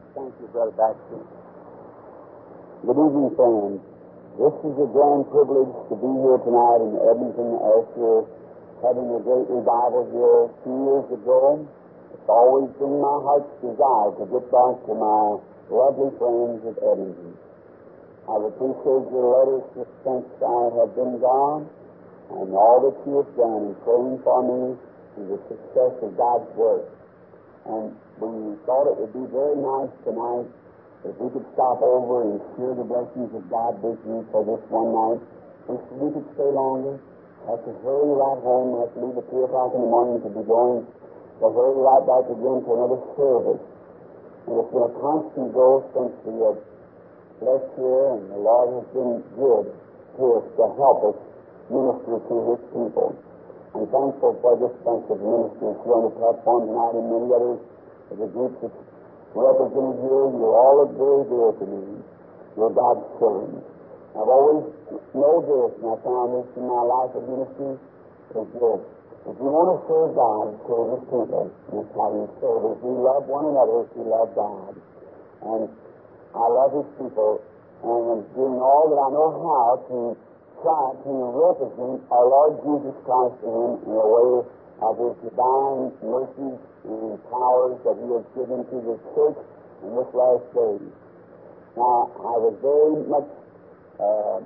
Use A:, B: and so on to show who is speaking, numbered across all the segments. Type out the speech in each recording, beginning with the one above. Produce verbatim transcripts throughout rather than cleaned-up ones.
A: Thank you, Brother Baxter. Good evening, friends. This is a grand privilege to be here tonight in Edmonton after having a great revival here two years ago. It's always been my heart's desire to get back to my lovely friends at Edmonton. I've appreciated your letters since I have been gone and all that you have done in praying for me and the success of God's work. And we thought it would be very nice tonight if we could stop over and share the blessings of God with you for this one night. If we could stay longer, have to hurry right home, have to leave at three o'clock in the morning to be going, to hurry right back again to another service. And it's been a constant growth since we have left here, and the Lord has been good to us to help us minister to His people. I'm thankful for this bunch of ministers here on the platform tonight and many others of the groups that's represented here. You're all very dear to me. You're God's servants. I've always known this, and I found this in my life of ministry, is this. If you want to serve God and serve His people, that's how you serve. If we love one another, if we love God. And I love His people, and I'm doing all that I know how to try to represent our Lord Jesus Christ to Him in a way of His divine mercies and powers that He has given to the church in this last days. Now, I was very much uh,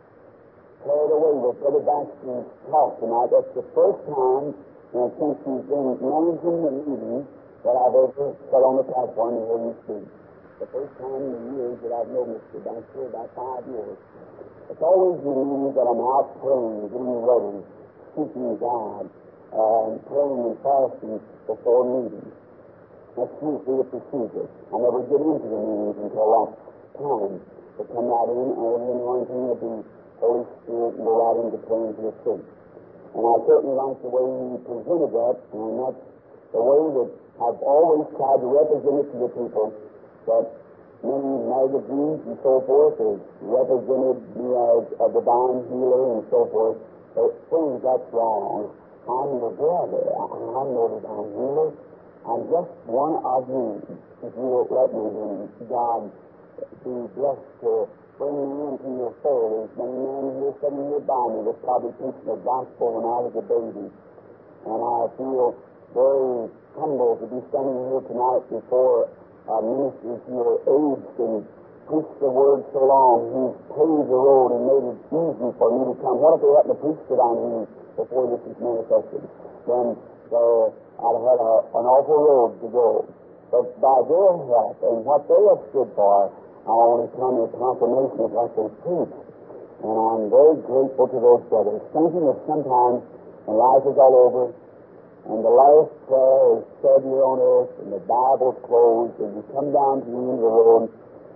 A: carried away with Brother Baxter's talk tonight. That's the first time uh, since he's been managing the meeting that I've ever sat on the platform and heard him speak. The first time in the years that I've known Mister Baxter, about five years. It's always the meetings that I'm out praying, getting ready, seeking God, uh, and praying and fasting before meetings. That's usually a procedure. I never get into the meetings until that time to come right in under the anointing of the Holy Spirit and go right into praying for the sick. And I certainly like the way he presented that, and that's the way that I've always tried to represent it to the people, that many magazines and so forth have represented me as a divine healer and so forth. But friends, that's wrong. I'm your brother. I'm no divine healer. I'm just one of you. If you will let me, then God be blessed to bring me into your fold. There's many men here sitting here by me that's probably preaching the gospel when I was a baby. And I feel very humble to be standing here tonight before Uh, ministers who are aged and preached the word so long, who's paved the road and made it easy for me to come. What if they hadn't preached it on me before this is manifested? Then uh, I'd have had a, an awful road to go. But by their help and what they have stood for, I want to come in confirmation of what they preached. And I'm very grateful to those brothers. Thinking that sometimes when life is all over, and the last prayer is said here on earth, and the Bible's closed, and you come down to the end of the road,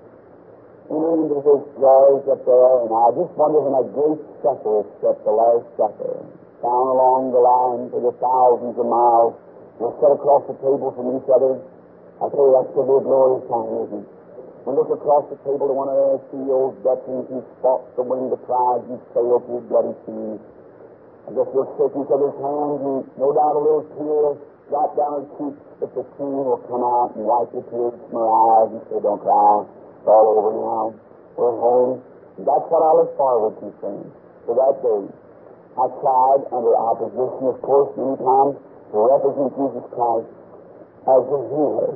A: enter into His joys up there, and I just wonder when that great supper is set, the last supper, down along the line for the thousands of miles, we'll sit across the table from each other. I tell you, that's going to be a glorious time, isn't it? We look across the table to one of those C E Os, veterans who fought to win the prize and sailed through bloody seas. I guess we'll shake each other's hands, and no doubt a little tear will drop down her cheek, but the tear will come out and wipe the tears from her eyes and say, don't cry, it's all over now. We're home. And that's what I look forward to, friends, to that day. I tried, under opposition, of course, many times, to represent Jesus Christ as a healer.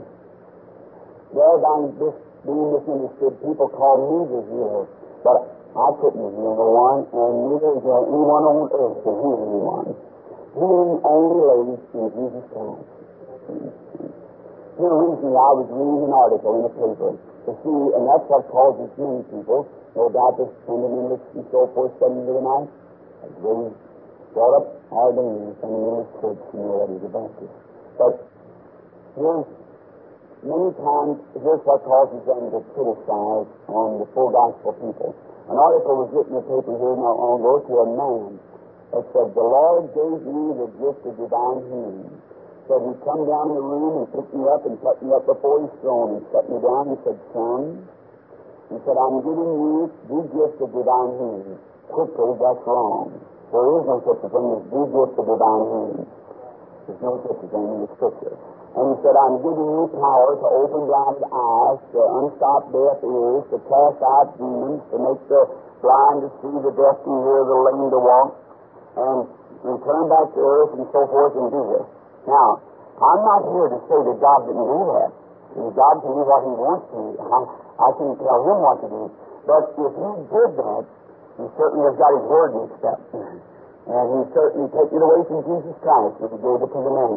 A: Thereby this being misunderstood, people call me the healer, but I couldn't heal no one, and neither is there anyone on earth to heal anyone. Healing only lays in Jesus Christ. Here recently I was reading an article in a paper to see, and that's what causes many people, no doubt this fundamentalist and so forth, suddenly into the night, as they brought up our name in the fundamentalist church and they're ready to Baptist. But here's many times, here's what causes them to criticize on the full gospel people. An article was written in the paper here not long ago to a man that said, the Lord gave me the gift of divine healing. So he come down in the room and picked me up and put me up before His throne and set me down. He said, son, he said, I'm giving you the gift of divine healing. Quickly, that's wrong. There is no such a thing as the gift of divine healing. There's no such a thing in the Scripture. And he said, I'm giving you power to open blinded eyes, to unstop deaf ears, to cast out demons, to make the blind to see, the deaf to hear, the lame to walk, and return back to earth and so forth and do this. Now, I'm not here to say that God didn't do that. God can do what He wants to. I, I can tell Him what to do. But if He did that, He certainly has got His word mixed up. And He certainly taken it away from Jesus Christ when He gave it to the man.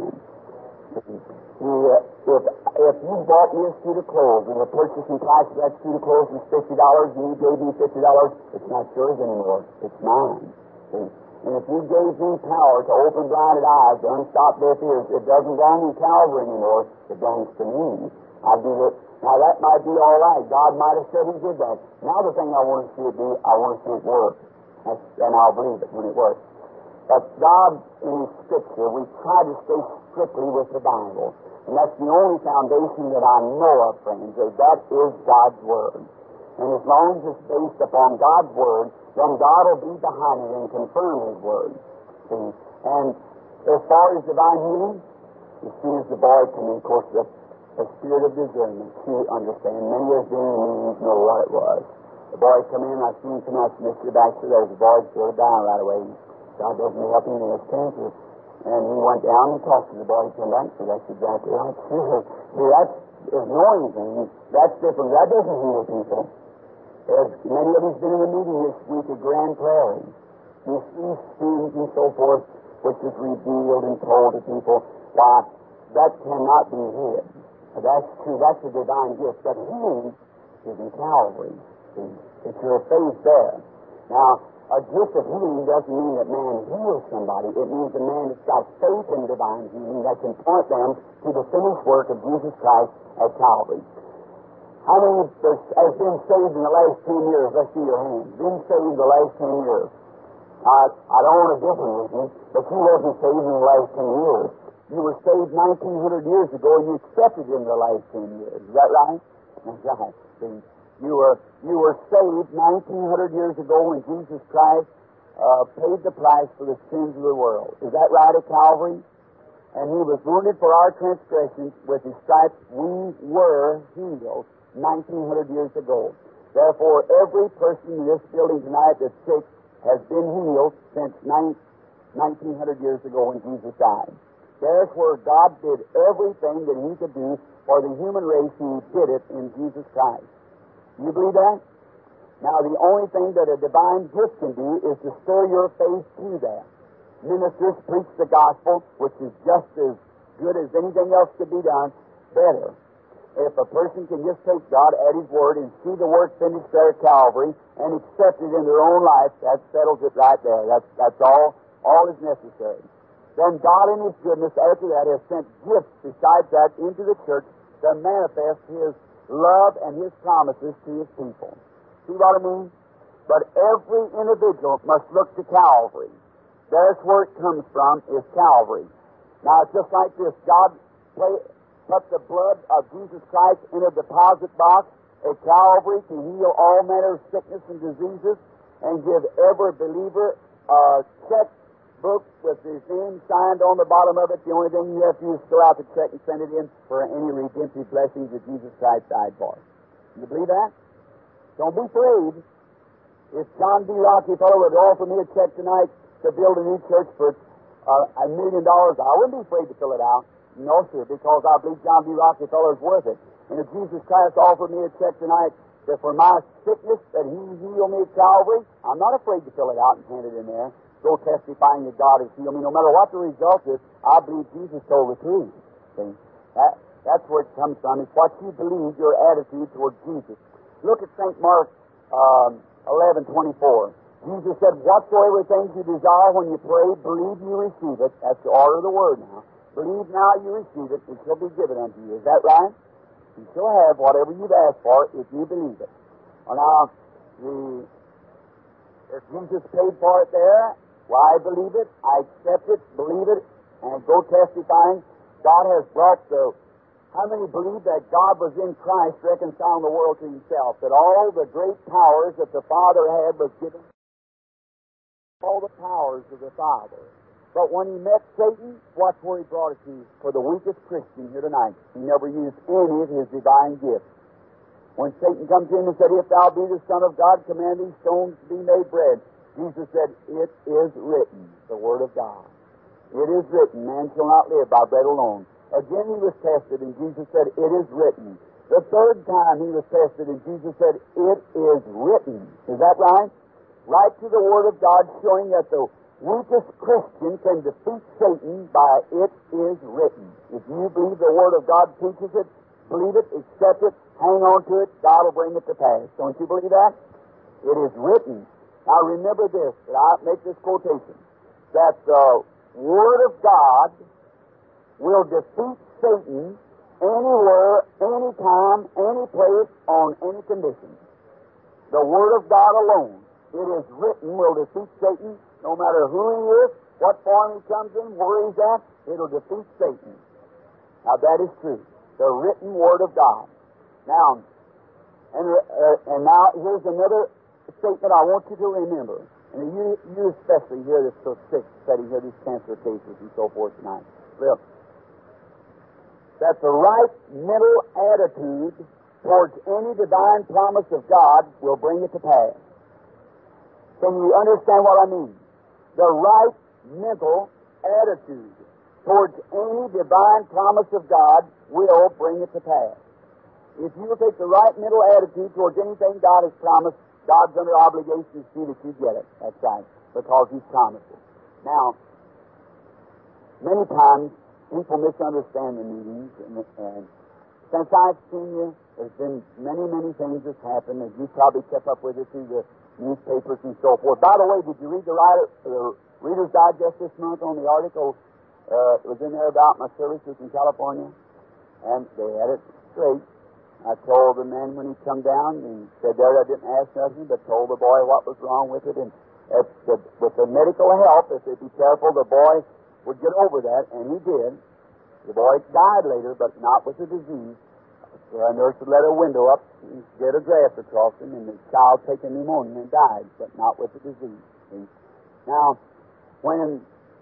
A: He, uh, if, if you bought me a suit of clothes and the purchasing price of that suit of clothes was fifty dollars and you gave me fifty dollars, it's not yours anymore. It's mine. See? And if you gave me power to open blinded eyes, to unstop deaf ears, it doesn't belong in Calvary anymore. It belongs to me. I do it. Now that might be all right. God might have said He did that. Now the thing I want to see it do, I want to see it work. That's, and I'll believe it when it works. But God, in His Scripture, we try to stay strictly with the Bible. And that's the only foundation that I know of, friends, that that is God's Word. And as long as it's based upon God's Word, then God will be behind it and confirm His Word. See? And as far as divine healing, as soon as the boy came in, of course, the, the spirit of discernment, she understand. Many of us in the meetings know what it was. The boy come in, I seen him come out from Mister Baxter, there's a boy still down right away. God doesn't help him in his cancer. And he went down and talked to the boy. He came back and said, that's exactly right. See, that's is knowing things. That's different. That doesn't heal people. There's many of us been in the meeting this week at Grand Prairie. You see sins and so forth, which is revealed and told to people. Why, that cannot be hid. That's true. That's a divine gift. But healing is in Calvary. See, it's your faith there. Now, a gift of healing doesn't mean that man heals somebody. It means a man that's got faith in divine healing that can point them to the finished work of Jesus Christ at Calvary. How many has been saved in the last ten years? Let's see your hands. Been saved the last ten years. I, I don't want to differ with you, but you wasn't saved in the last ten years. You were saved nineteen hundred years ago, and you accepted in the last ten years. Is that right? That's right. See, you were you were saved nineteen hundred years ago when Jesus Christ uh, paid the price for the sins of the world. Is that right at Calvary? And He was wounded for our transgressions. With His stripes we were healed nineteen hundred years ago. Therefore, every person in this building tonight that's sick has been healed since nineteen hundred years ago when Jesus died. There's where God did everything that He could do for the human race. He did it in Jesus Christ. You believe that? Now, the only thing that a divine gift can do is to stir your faith to that. Ministers preach the gospel, which is just as good as anything else could be done, better. If a person can just take God at His word and see the work finished there at Calvary and accept it in their own life, that settles it right there. That's, that's all, all is necessary. Then God in His goodness after that has sent gifts besides that into the church to manifest His love and His promises to His people. See what I mean? But every individual must look to Calvary. That's where it comes from, is Calvary. Now, it's just like this. God play, put the blood of Jesus Christ in a deposit box at Calvary to heal all manner of sickness and diseases and give every believer a check book with his name signed on the bottom of it. The only thing you have to do is fill out the check and send it in for any redemptive blessings that Jesus Christ died for. You believe that? Don't be afraid. If John D. Rockefeller would offer me a check tonight to build a new church for uh, a million dollars, I wouldn't be afraid to fill it out. No, sir, because I believe John D. Rockefeller is worth it. And if Jesus Christ offered me a check tonight that for my sickness that He healed me at Calvary, I'm not afraid to fill it out and hand it in there. Go testifying that God has healed me. No matter what the result is, I believe Jesus told the truth. See? That, that's where it comes from. It's what you believe, your attitude toward Jesus. Look at Saint Mark um, eleven twenty-four. Jesus said, whatsoever things you desire when you pray, believe you receive it. That's the order of the word now. Believe now you receive it, it shall be given unto you. Is that right? You shall have whatever you've asked for if you believe it. Well, now, the, if Jesus paid for it there, well, I believe it, I accept it, believe it, and go testifying. God has brought the... How many believe that God was in Christ reconciling the world to Himself? That all the great powers that the Father had was given, all the powers of the Father. But when he met Satan, watch where he brought it to. For the weakest Christian here tonight, he never used any of his divine gifts. When Satan comes in and said, "If thou be the Son of God, command these stones to be made bread," Jesus said, "It is written," the Word of God. "It is written, man shall not live by bread alone." Again he was tested, and Jesus said, "It is written." The third time he was tested, and Jesus said, "It is written." Is that right? Right to the Word of God, showing that the weakest Christian can defeat Satan by "it is written." If you believe the Word of God teaches it, believe it, accept it, hang on to it, God will bring it to pass. Don't you believe that? It is written. Now remember this, that I make this quotation, that the Word of God will defeat Satan anywhere, anytime, any place, on any condition. The Word of God alone, it is written, will defeat Satan, no matter who he is, what form he comes in, where he's at, it'll defeat Satan. Now that is true. The written Word of God. Now, and, uh, and now here's another statement I want you to remember. And you, you especially hear this so sick, studying here these cancer cases and so forth tonight. Well, that the right mental attitude towards any divine promise of God will bring it to pass. Can you understand what I mean? The right mental attitude towards any divine promise of God will bring it to pass. If you will take the right mental attitude towards anything God has promised, God's under obligation to see that you get it. That's right, because He's promised it. Now, many times people misunderstand the meetings, and, and since I've seen you, there's been many, many things that's happened, and you probably kept up with it through the newspapers and so forth. By the way, did you read the, writer, the Reader's Digest this month on the article? Uh, it was in there about my services in California, and they had it straight. I told the man when he come down, and said there I didn't ask nothing, but told the boy what was wrong with it, and if the, with the medical help, if they'd be careful, the boy would get over that, and he did. The boy died later, but not with the disease. So a nurse would let a window up and get a draft across him, and the child taken pneumonia and died, but not with the disease. See? Now, when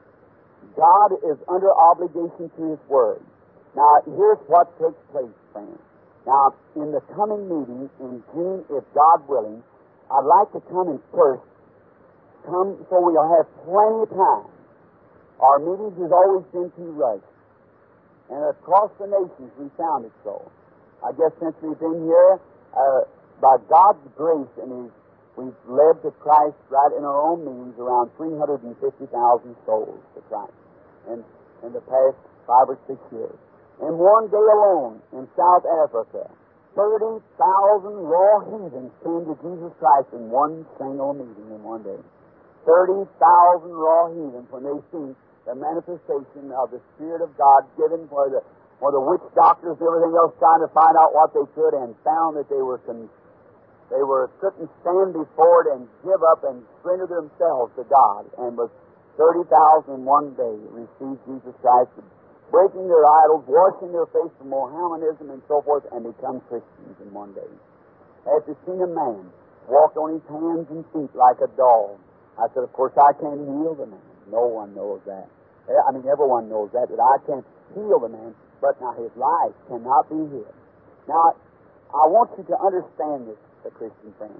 A: God is under obligation to His Word, now here's what takes place, friends. Now, in the coming meeting in June, if God willing, I'd like to come in first, come so we'll have plenty of time. Our meetings has always been too rushed. And across the nations, we found it so. I guess since we've been here, uh, by God's grace, and His, we've led to Christ right in our own meetings around three hundred fifty thousand souls to Christ in, in the past five or six years. In one day alone, in South Africa, thirty thousand raw heathens came to Jesus Christ in one single meeting in one day. thirty thousand raw heathens when they see the manifestation of the Spirit of God given for the for the witch doctors and everything else trying to find out what they could, and found that they were con- they were couldn't stand before it and give up and surrender themselves to God, and was thirty thousand in one day received Jesus Christ, breaking their idols, washing their face from Mohammedanism and so forth, and become Christians in one day. After seeing a man walk on his hands and feet like a dog, I said, of course I can't heal the man. No one knows that. I mean, everyone knows that, that I can't heal the man, but now his life cannot be healed. Now, I want you to understand this, the Christian friends.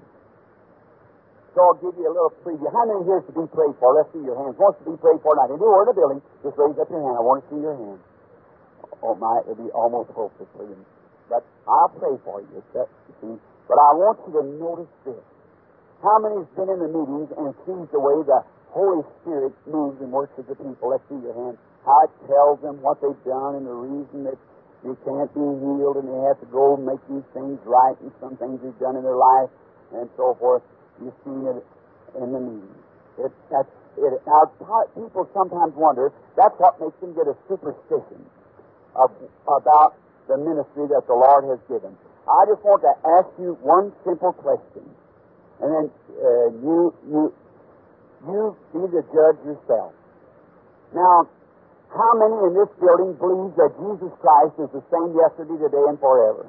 A: So I'll give you a little preview. How many here is to be prayed for? Let's see your hands. Wants to be prayed for tonight. If you were in the building, just raise up your hand. I want to see your hand. Oh my, it'll be almost hopeless for you. But I'll pray for you, you see. But I want you to notice this. How many has been in the meetings and sees the way the Holy Spirit moves and works with the people? Let's see your hand. How it tells them what they've done and the reason that you can't be healed, and they have to go and make these things right, and some things they've done in their life and so forth. You've seen it in the meeting. It, that's it. Now, people sometimes wonder, that's what makes them get a superstition of, about the ministry that the Lord has given. I just want to ask you one simple question, and then uh, you you you be the judge yourself. Now, how many in this building believe that Jesus Christ is the same yesterday, today, and forever?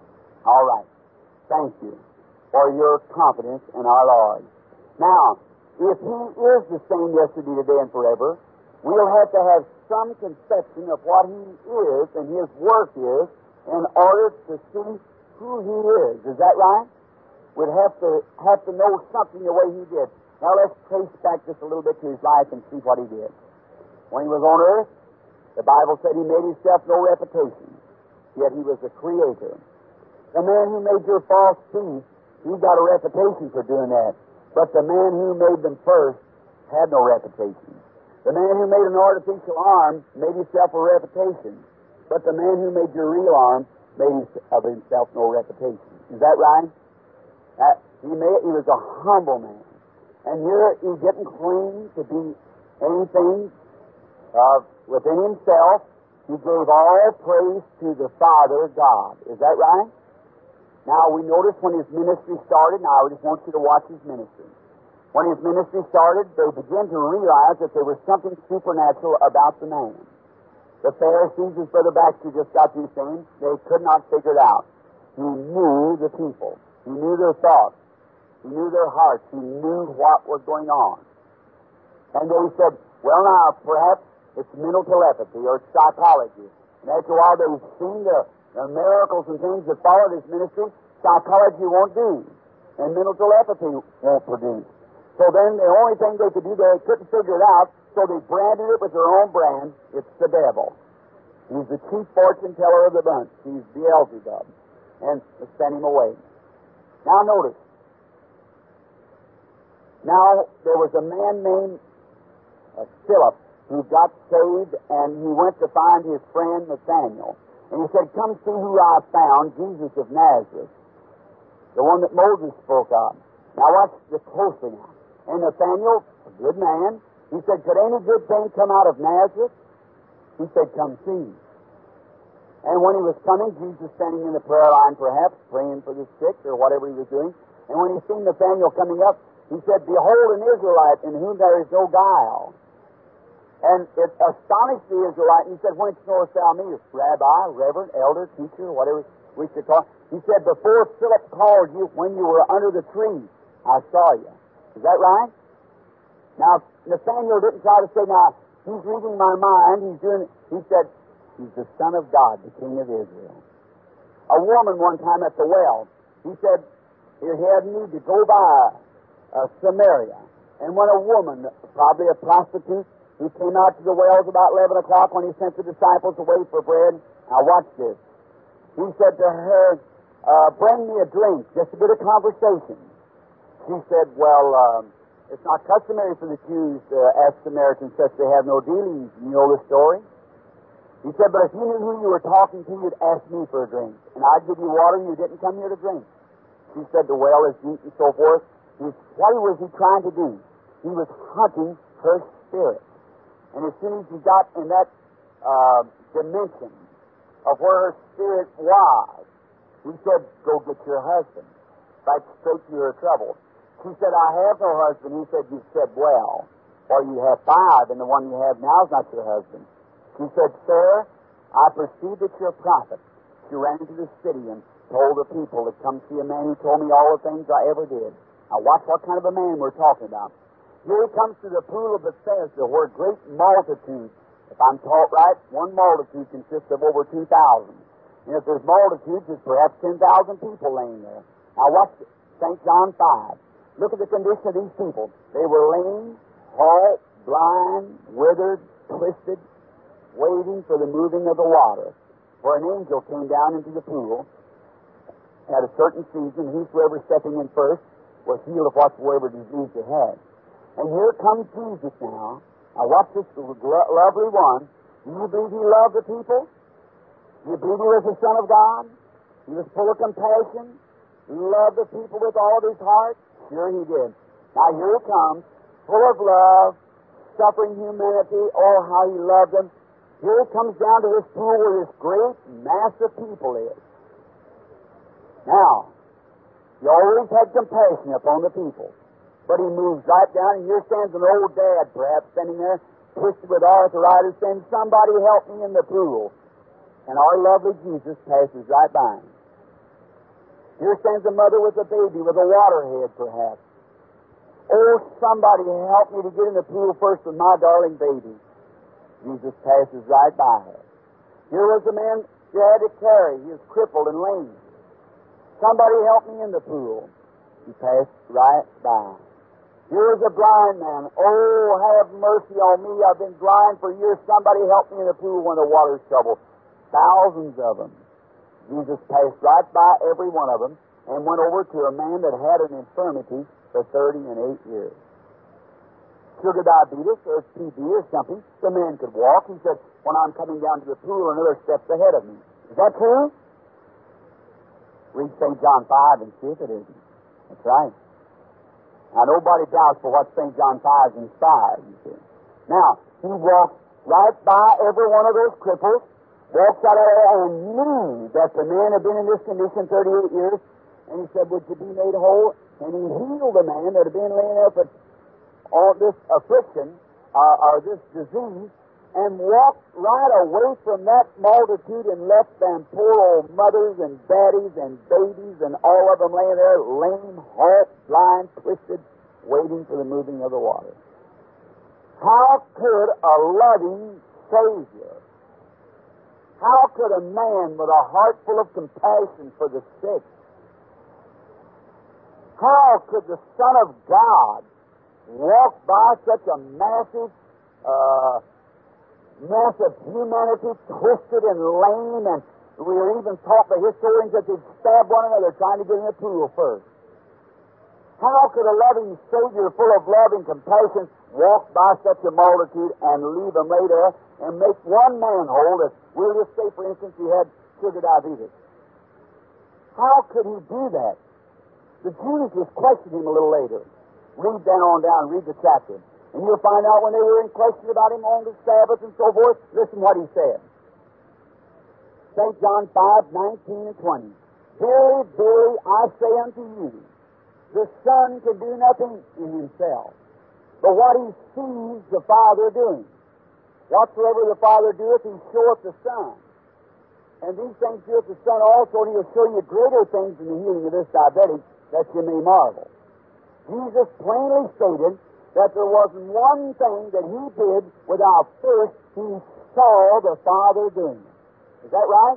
A: All right. Thank you for your confidence in our Lord. Now, if He is the same yesterday, today, and forever, we'll have to have some conception of what He is and His work is in order to see who He is. Is that right? We'd have to have to know something the way He did. Now let's trace back just a little bit to His life and see what He did. When He was on earth, the Bible said He made Himself no reputation, yet He was the Creator. The man who made your false teeth, he got a reputation for doing that. But the man who made them first had no reputation. The man who made an artificial arm made himself a reputation. But the man who made your real arm made of himself no reputation. Is that right? Uh, he, made, he was a humble man. And here he didn't claim to be anything uh, within himself. He gave all praise to the Father God. Is that right? Now, we notice when his ministry started, now I just want you to watch his ministry. When his ministry started, they began to realize that there was something supernatural about the man. The Pharisees, as Brother Baxter just got through saying, they could not figure it out. He knew the people. He knew their thoughts. He knew their hearts. He knew what was going on. And they said, well, now, perhaps it's mental telepathy or it's psychology. And after a while, they've seen the The miracles and things that followed his ministry, psychology won't do, and mental telepathy won't produce. So then the only thing they could do, they couldn't figure it out, so they branded it with their own brand. It's the devil. He's the chief fortune teller of the bunch. He's Beelzebub. And they sent him away. Now notice. Now there was a man named uh, Philip who got saved, and he went to find his friend Nathaniel. And he said, come see who I found, Jesus of Nazareth, the one that Moses spoke of. Now watch this closely now. And Nathaniel, a good man, he said, could any good thing come out of Nazareth? He said, come see. And when he was coming, Jesus standing in the prayer line perhaps, praying for the sick or whatever he was doing. And when he seen Nathaniel coming up, he said, behold an Israelite in whom there is no guile. And it astonished the Israelite, and he said, whence knowest thou me? Rabbi, reverend, elder, teacher, whatever we should call. He said, before Philip called you, when you were under the tree, I saw you. Is that right? Now, Nathaniel didn't try to say, now, he's reading my mind, he's doing it. He said, he's the Son of God, the King of Israel. A woman one time at the well, he said, he had need to go by uh, Samaria. And when a woman, probably a prostitute, who came out to the wells about eleven o'clock when he sent the disciples away for bread. Now watch this. He said to her, uh, bring me a drink, just a bit of conversation. She said, well, um, it's not customary for the Jews to ask Samaritans such they have no dealings. You know the story? He said, but if you knew who you were talking to, you'd ask me for a drink. And I'd give you water and you didn't come here to drink. She said the well is deep and so forth. He's, what was he trying to do? He was hunting her spirit. And as soon as he got in that uh, dimension of where her spirit was, he said, go get your husband. Right straight to her trouble. She said, I have no husband. He said, you've said well. Or you have five, and the one you have now is not your husband. She said, sir, I perceive that you're a prophet. She ran into the city and told the people to come see a man who told me all the things I ever did. Now watch what kind of a man we're talking about. Here he comes to the pool of Bethesda, where great multitudes, if I'm taught right, one multitude consists of over two thousand. And if there's multitudes, there's perhaps ten thousand people laying there. Now watch Saint John five. Look at the condition of these people. They were lame, halt, blind, withered, twisted, waiting for the moving of the water. For an angel came down into the pool at a certain season. Whosoever stepping in first was healed of whatsoever disease they had. And here comes Jesus now. Now watch this lo- lovely one. Do you believe he loved the people? Do you believe he was the Son of God? He was full of compassion. He loved the people with all of his heart. Sure he did. Now here he comes, full of love, suffering humanity. Oh, how he loved them. Here he comes down to this pool where this great mass of people is. Now, he always had compassion upon the people. But he moves right down, and here stands an old dad, perhaps, standing there, twisted with arthritis, saying, somebody help me in the pool. And our lovely Jesus passes right by him. Here stands a mother with a baby, with a waterhead, perhaps. Oh, somebody help me to get in the pool first with my darling baby. Jesus passes right by her. Here was a man you had to carry. He was crippled and lame. Somebody help me in the pool. He passed right by. Here was a blind man. Oh, have mercy on me. I've been blind for years. Somebody help me in the pool when the water's troubled. Thousands of them. Jesus passed right by every one of them and went over to a man that had an infirmity for thirty and eight years. Sugar diabetes or T B or something. The man could walk. He said, when I'm coming down to the pool, another step's ahead of me. Is that true? Read Saint John five and see if it isn't. That's right. Now, nobody doubts for what Saint John five inspired, you see. Now, he walked right by every one of those cripples, walked out of there and knew that the man had been in this condition thirty-eight years, and he said, would you be made whole? And he healed the man that had been laying there for all this affliction, uh, or this disease, and walked right away from that multitude and left them poor old mothers and daddies and babies and all of them laying there, lame, halt, blind, twisted, waiting for the moving of the water. How could a loving Savior, how could a man with a heart full of compassion for the sick, how could the Son of God walk by such a massive uh, mass of humanity, twisted and lame, and we are even taught by historians that they'd stab one another trying to get in the pool first. How could a loving Savior full of love and compassion walk by such a multitude and leave them lay there and make one man whole? That we'll just say, for instance, he had sugar diabetes. How could he do that? The Jews just questioned him a little later. Read down on down, read the chapter. And you'll find out when they were in question about him on the Sabbath and so forth, listen what he said. Saint John five, nineteen and twenty. Verily, verily, I say unto you, the Son can do nothing in himself, but what he sees the Father doing. Whatsoever the Father doeth, he showeth the Son. And these things doeth the Son also, and he'll show you greater things in the healing of this diabetic, that you may marvel. Jesus plainly stated that there wasn't one thing that he did without first he saw the Father doing it. Is that right?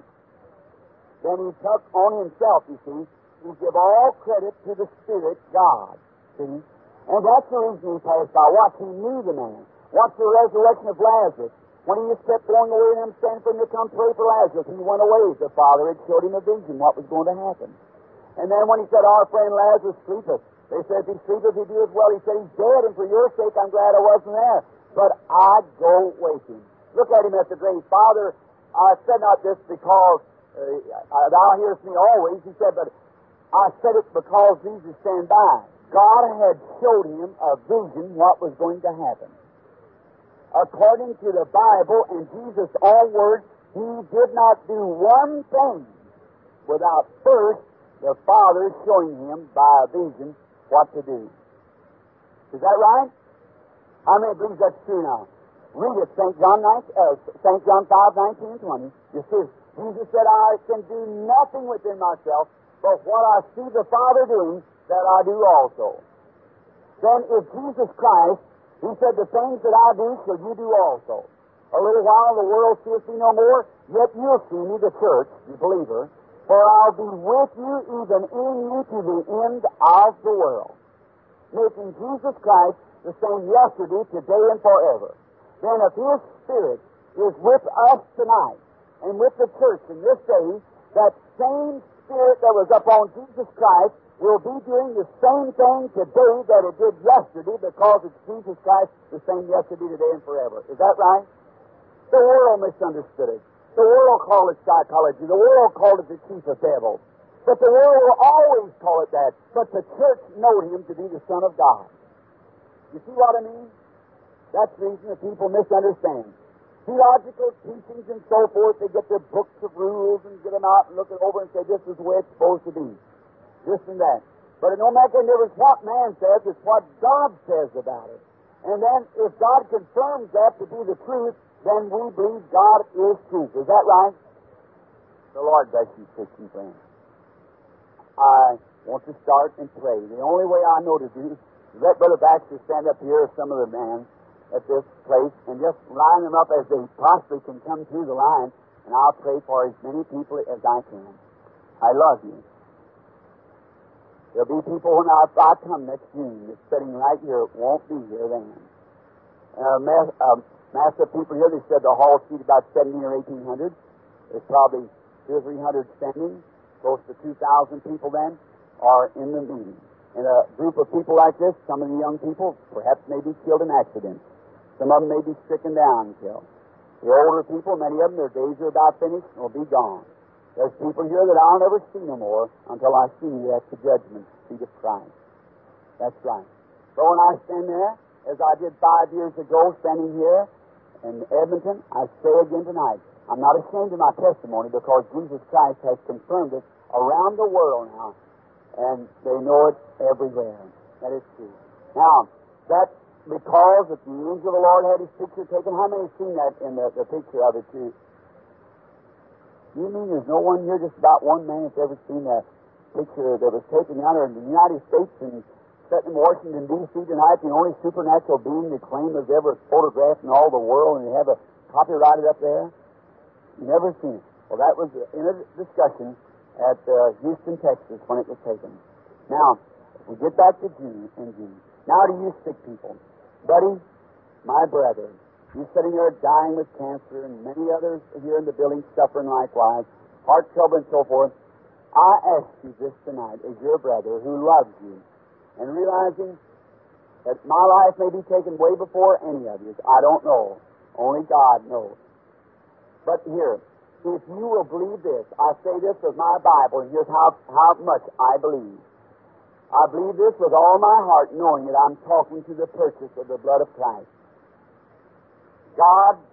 A: Then he took on himself, you see, to give all credit to the Spirit, God. See? And that's the reason he passed by. Watch, he knew the man. Watch the resurrection of Lazarus. When he was kept going away and them standing for him to come pray for Lazarus, he went away. The Father had showed him a vision, what was going to happen. And then when he said, our friend Lazarus sleepeth, they said, if he sleepeth, he doeth well. He said, he's dead, and for your sake I'm glad I wasn't there. But I go wake him. Look at him at the grave. Father, I said not this because uh, thou hearest me always. He said, but I said it because Jesus stand by. God had showed him a vision what was going to happen. According to the Bible and Jesus' own words, he did not do one thing without first the Father showing him by a vision what to do. Is that right? How many believes that's true now? Read it, Saint John, uh, Saint John five, nineteen and twenty. You see, Jesus said, I can do nothing within myself, but what I see the Father doing, that I do also. Then if Jesus Christ, he said, the things that I do shall you do also. A little while the world seeth me no more, yet you'll see me, the church, the believer, for I'll be with you, even in you, to the end of the world. Making Jesus Christ the same yesterday, today, and forever. Then if His Spirit is with us tonight, and with the church in this day, that same Spirit that was upon Jesus Christ will be doing the same thing today that it did yesterday, because it's Jesus Christ the same yesterday, today, and forever. Is that right? The world misunderstood it. The world called it psychology. The world called it the chief of devils. But the world will always call it that. But the church knowed Him to be the Son of God. You see what I mean? That's the reason that people misunderstand. Theological teachings and so forth, they get their books of rules and get them out and look it over and say, this is the way it's supposed to be. This and that. But it don't make any difference what man says, it's what God says about it. And then if God confirms that to be the truth, then we believe God is truth. Is that right? The Lord bless you, Christian friends. I want to start and pray. The only way I know to do Let Brother Baxter stand up here, some of the men at this place, and just line them up as they possibly can come through the line, and I'll pray for as many people as I can. I love you. There'll be people when I, I come next June that's sitting right here, won't be here then. Uh, mass, uh, mass of people here, they said the hall seat about seventeen or eighteen hundred. There's probably two or three hundred standing. Close to two thousand people then are in the meeting. In a group of people like this, some of the young people perhaps may be killed in accidents. Some of them may be stricken down and killed. The older people, many of them, their days are about finished and will be gone. There's people here that I'll never see no more until I see you at the judgment seat of Christ. That's right. So when I stand there, as I did five years ago, standing here in Edmonton, I say again tonight, I'm not ashamed of my testimony because Jesus Christ has confirmed it around the world now, and they know it everywhere. That is true. Now, that's because that the angel of the Lord had his picture taken. How many have seen that in the, the picture of it, too? You mean there's no one here, just about one man, that's ever seen that picture that was taken out in the United States and set in Washington, D C tonight, the only supernatural being they claim was ever photographed in all the world, and they have a copyrighted up there? You never seen it. Well, that was in a discussion at uh, Houston, Texas, when it was taken. Now, if we get back to June, in June. Now to you sick people. Buddy, my brother, you sitting there dying with cancer, and many others here in the building suffering likewise, heart trouble and so forth. I ask you this tonight as your brother who loves you, and realizing that my life may be taken way before any of yours. I don't know. Only God knows. But here, if you will believe this, I say this with my Bible, and here's how, how much I believe. I believe this with all my heart, knowing that I'm talking to the purchase of the blood of Christ. God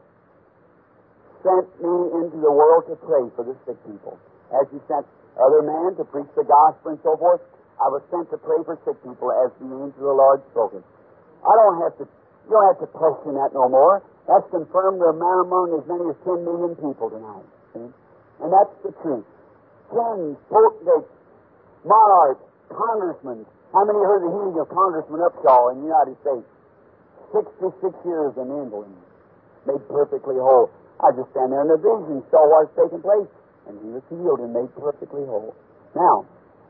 A: sent me into the world to pray for the sick people. As He sent other men to preach the gospel and so forth, I was sent to pray for sick people as the angel of the Lord spoke it. I don't have to, you don't have to question that no more. That's confirmed among as many as ten million people tonight. See? And that's the truth. Kings, potentates, monarchs, congressmen. How many heard the healing of Congressman Upshaw in the United States? sixty-six years in England. Made perfectly whole. I just stand there in the vision, saw what's taking place, and he was healed and made perfectly whole. Now,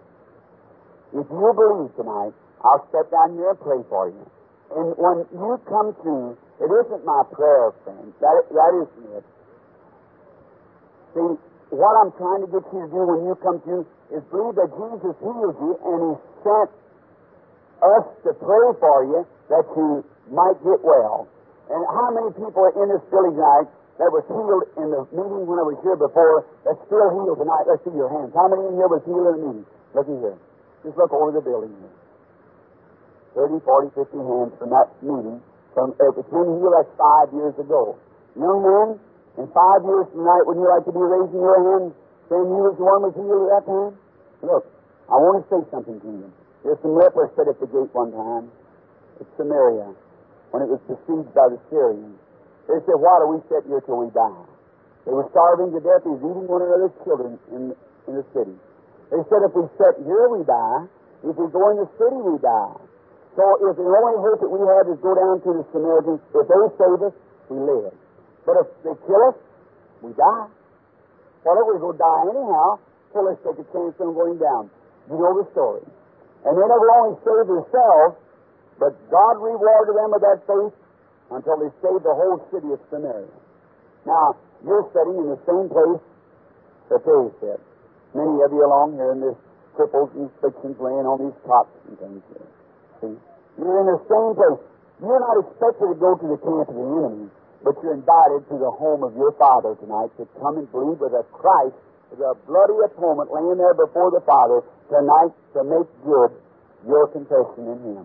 A: if you believe tonight, I'll step down here and pray for you. And when you come through, it isn't my prayer, friends. That, that isn't it. See, what I'm trying to get you to do when you come through is believe that Jesus healed you, and He sent us to pray for you that you might get well. And how many people are in this building tonight that was healed in the meeting when I was here before that's still healed tonight? Let's see your hands. How many in here was healed in the meeting? Look here. Just look over the building here. thirty, forty, fifty hands from that meeting. From, it was been healed that's five years ago. Young man, in five years tonight, would you like to be raising your hand saying you was the one who was healed at that time? Look, I want to say something to you. There's some lepers sat at the gate one time at Samaria when it was besieged by the Syrians. They said, why do we sit here till we die? They were starving to death. They was eating one another's children in, in the city. They said, if we sit here, we die. If we go in the city, we die. So if the only hope that we have is go down to the Samaritans, if they save us, we live. But if they kill us, we die. Well, we're going to die anyhow, so let's take a chance on going down. You know the story. And they never only saved themselves, but God rewarded them with that faith until they saved the whole city of Samaria. Now, you're sitting in the same place that they said. Many of you along here in this cripples and afflictions laying on these cots and things here. See? You're in the same place. You're not expected to go to the camp of the enemy, but you're invited to the home of your Father tonight to come and believe with a Christ, with a bloody atonement laying there before the Father tonight to make good your confession in Him.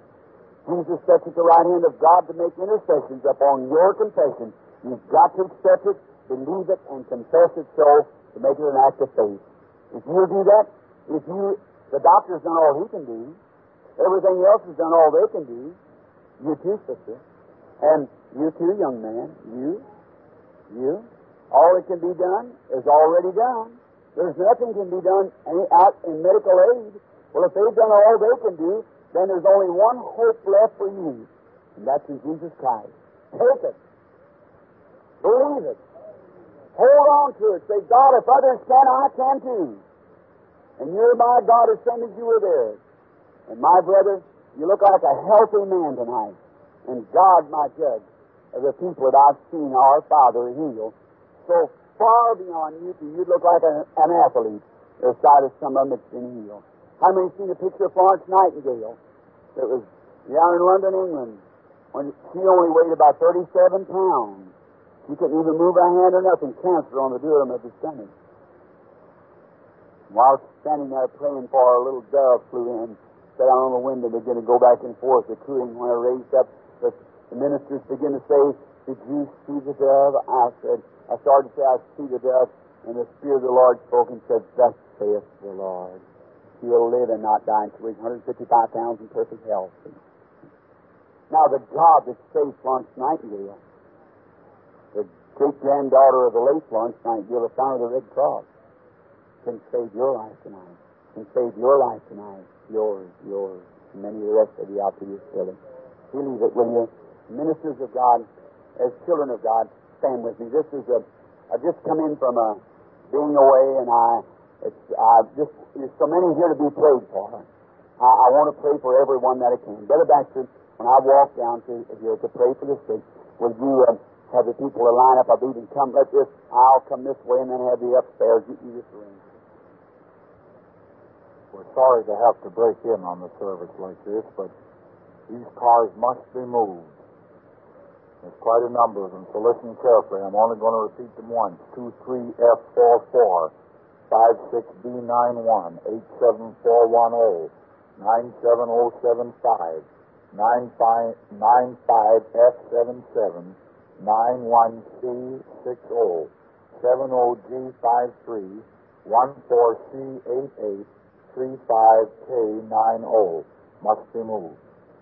A: Jesus sits at the right hand of God to make intercessions upon your confession. You've got to accept it, believe it, and confess it so to make it an act of faith. If you do that, if you, the doctor's done all he can do, everything else has done all they can do, you too, sister, and you too, young man, you, you, all that can be done is already done. There's nothing can be done any, out in medical aid. Well, if they've done all they can do, then there's only one hope left for you, and that's in Jesus Christ. Take it. Believe it. Hold on to it. Say, God, if others can, I can too. And you're my God as same as you were there. And my brother, you look like a healthy man tonight. And God, my judge, of the people that I've seen our Father heal, so far beyond you, you look like a, an athlete, the sight of some of them that's been healed. How many seen a picture of Florence Nightingale? That was down in London, England, when she only weighed about thirty-seven pounds. She couldn't even move her hand or nothing. Cancer on the durum of the stomach. While standing there praying for her, a little dove flew in, sat down on the window, began to go back and forth, the cooing. When I raised up, the, the ministers began to say, "Did you see the dove?" I said, I started to say, "I see the dove." And the Spirit of the Lord spoke and said, "Thus saith the Lord. He will live and not die until he's one hundred fifty-five pounds in perfect health." Now, the God that saved Florence Nightingale, the great-granddaughter of the late Florence Nightingale, the founder of the Red Cross, can save your life tonight. Can save your life tonight. Yours, yours. And many of the rest of you out there you're filling. Believe it, will you? Ministers of God, as children of God, stand with me. This is a, I've just come in from a being away, and I, it's, I just, there's so many here to be prayed for. I, I want to pray for everyone that I can. Brother Baxter, when I walk down to here to pray for the sick, will you uh, have the people to line up? I believe and come, let this, I'll come this way, and then have the upstairs. You, you just arrange it.
B: We're sorry to have to break in on the service like this, but these cars must be moved. There's quite a number of them, so listen carefully. I'm only going to repeat them once. two three F four four, five six B nine one, eight seven four one zero, nine seven zero seven five, nine five F seven seven, nine one C six zero, seven zero G five three, one four C eight eight, three five K nine zero. Must be moved.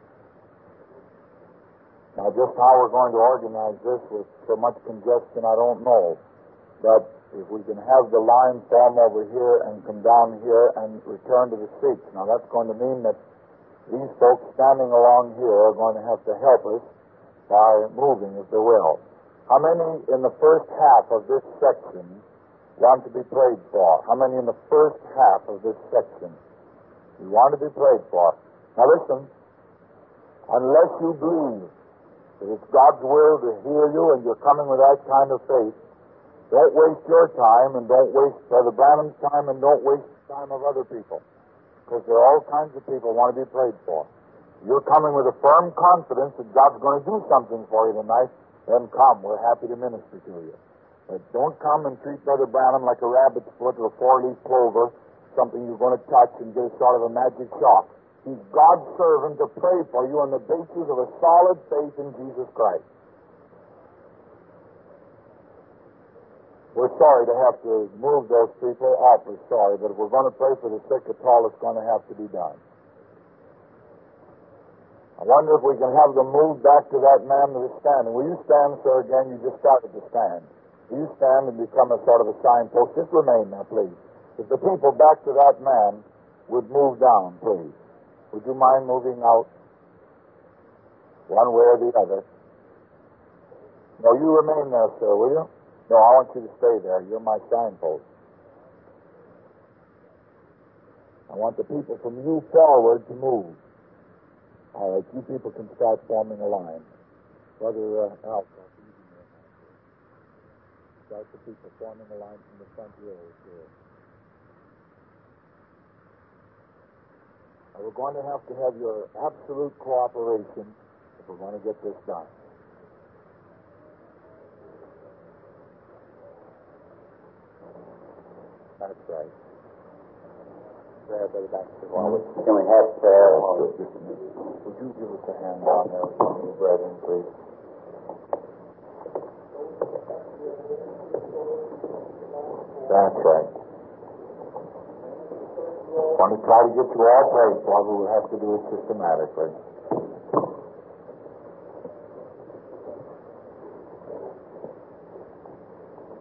B: Now, just how we're going to organize this with so much congestion, I don't know. But if we can have the line form over here and come down here and return to the seats. Now, that's going to mean that these folks standing along here are going to have to help us by moving, if they will. How many in the first half of this section want to be prayed for? How many in the first half of this section you want to be prayed for? Now, listen. Unless you believe that it's God's will to heal you and you're coming with that kind of faith, don't waste your time and don't waste Brother Branham's time and don't waste the time of other people. Because there are all kinds of people who want to be prayed for. You're coming with a firm confidence that God's going to do something for you tonight, then come. We're happy to minister to you. But don't come and treat Brother Branham like a rabbit's foot or a four-leaf clover, something you're going to touch and get a sort of a magic shock. He's God's servant to pray for you on the basis of a solid faith in Jesus Christ. We're sorry to have to move those people, awfully sorry, but if we're going to pray for the sick, it's all that's going to have to be done. I wonder if we can have them moved back to that man that is standing. Will you stand, sir, again? You just started to stand. Will you stand and become a sort of a signpost? Just remain there, please. If the people back to that man would move down, please. Would you mind moving out one way or the other? No, you remain there, sir, will you? No, I want you to stay there. You're my signpost. I want the people from you forward to move. All right, you people can start forming a line. Brother uh, Alpha, start the people forming a line from the front rows here. Now, we're going to have to have your absolute cooperation if we're going to get this done. That's right. Prayer, Brother Baxter.
A: Mm-hmm. Can we have prayer?
B: Oh, just a minute. Would you give us a hand down there, brethren, please? That's right. I want to try to get you all prayed for, but we'll have to do it systematically.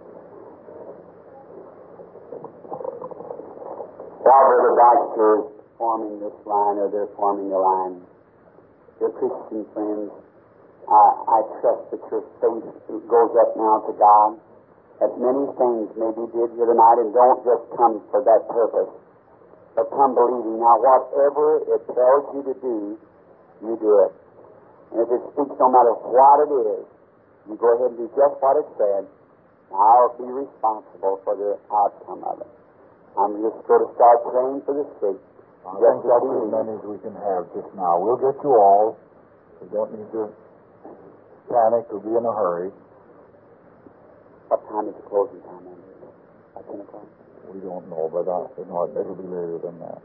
A: Well, Brother Baxter, forming this line, or they're forming the line. Dear Christian friends, I, I trust that your faith goes up now to God, that many things may be did here tonight, and don't just come for that purpose, but come believing. Now, whatever it tells you to do, you do it. And if it speaks no matter what it is, you go ahead and do just what it said. I'll be responsible for the outcome of it. I'm just going to start praying for the sick.
B: I think that's as many as we can have just now. We'll get you all. We don't need to panic or be in a hurry.
A: What time is the closing time? At ten o'clock?
B: We don't know, but uh, you know, it'll be later than that.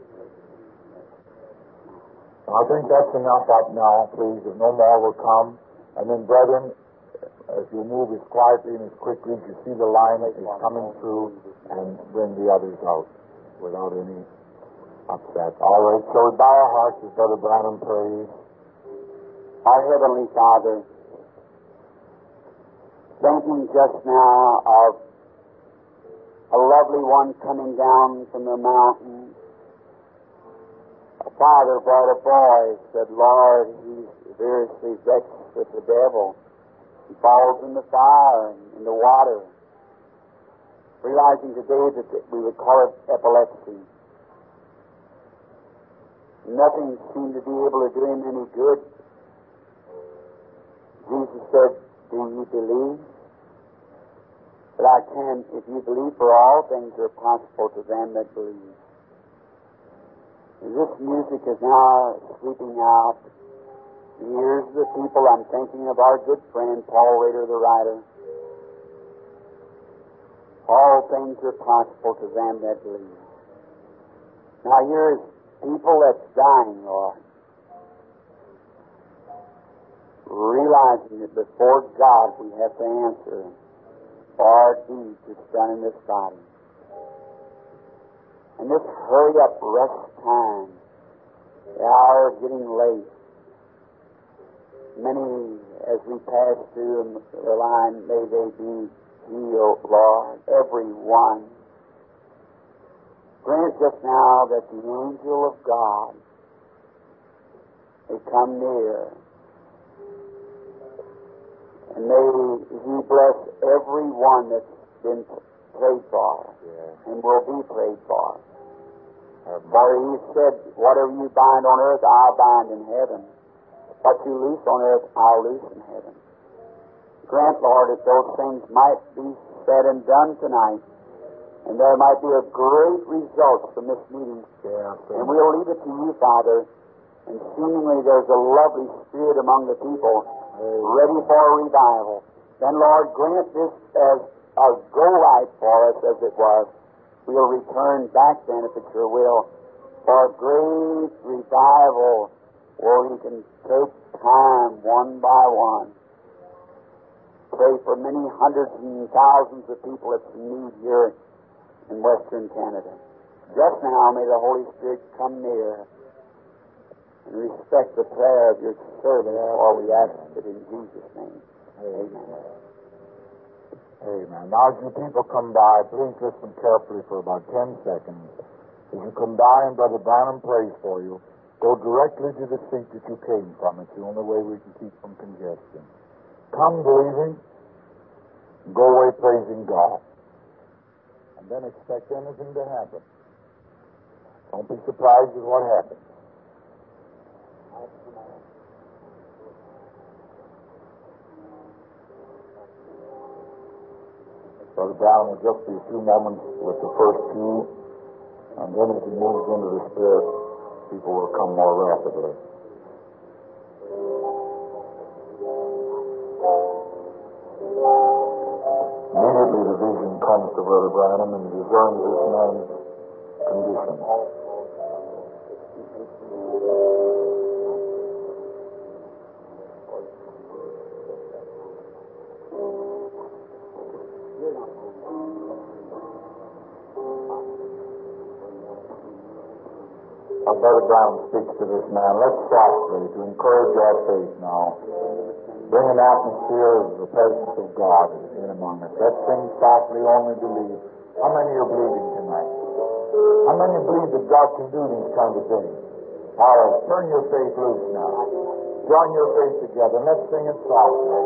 B: I think that's enough up now, please. If no more will come. And then, brethren, as you move as quietly and as quickly as you see the line is coming through, and bring the others out without any upset. All right, so we bow our hearts as Brother Branham prays.
A: Our Heavenly Father, thinking just now of a lovely one coming down from the mountain. A father brought a boy, said, Lord, he's seriously vexed with the devil. He falls in the fire and in the water. Realizing today that we would call it epilepsy. Nothing seemed to be able to do him any good. Jesus said, do you believe? But I can, if you believe, for all things are possible to them that believe. This music is now sweeping out the ears of the people. I'm thinking of our good friend, Paul Rader, the writer. All things are possible to them that believe. Now here's people that's dying, Lord, realizing that before God we have to answer for our deeds that's done in this body. And this hurry up rest time, the hour is getting late. Many, as we pass through the line, may they be healed, Lord, every one. Grant just now that the angel of God may come near, and may He bless every one that's been prayed for, yeah, and will be prayed for. For He said, whatever you bind on earth, I'll bind in heaven. What you loose on earth, I'll loose in heaven. Grant, Lord, that those things might be said and done tonight, and there might be a great result from this meeting.
B: Yeah,
A: and we'll leave it to you, Father, and seemingly there's a lovely spirit among the people, hey, ready for a revival. Then, Lord, grant this as a go right for us as it was. We'll return back then, if it's your will, for a great revival where we can take time one by one. Pray for many hundreds and thousands of people that's in need here in Western Canada. Just now, may the Holy Spirit come near and respect the prayer of your servant, for we ask it in Jesus' name. Amen.
B: Amen. Now, as you people come by, please listen carefully for about ten seconds. As you come by and Brother Branham prays for you, go directly to the seat that you came from. It's the only way we can keep from congestion. Come believing, go away praising God, and then expect anything to happen. Don't be surprised at what happens. Brother Brown will just be a few moments with the first two, and then as he moves into the Spirit, people will come more rapidly. Immediately the vision comes to Brother Branham and discerns this man's condition. Our Brother Brown speaks to this man. Let's softly, to encourage our faith now, bring an atmosphere of the presence of God in among us. Let's sing softly, only believe. How many are believing tonight? How many believe that God can do these kinds of things? All right, turn your faith loose now. Join your faith together. Let's sing it softly.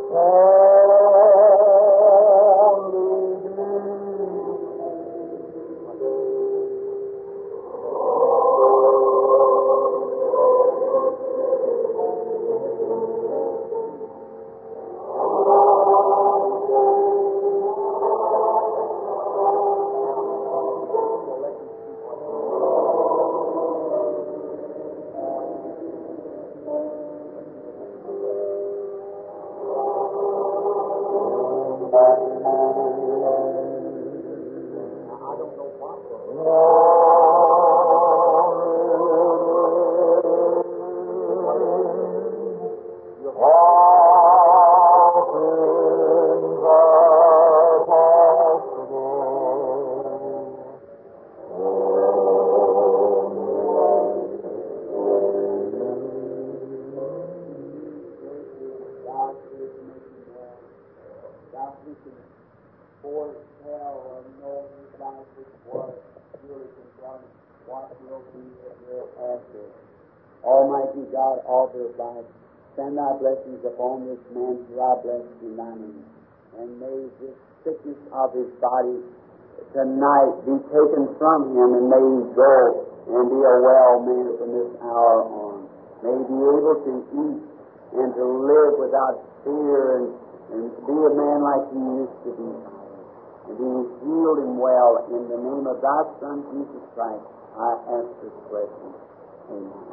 A: Almighty God, author of life, send thy blessings upon this man who I bless in thy name. And may this sickness of his body tonight be taken from him, and may he go and be a well man from this hour on. May he be able to eat and to live without fear and, and be a man like he used to be. And be healed and well in the name of thy Son, Jesus Christ, I ask this blessing. Amen.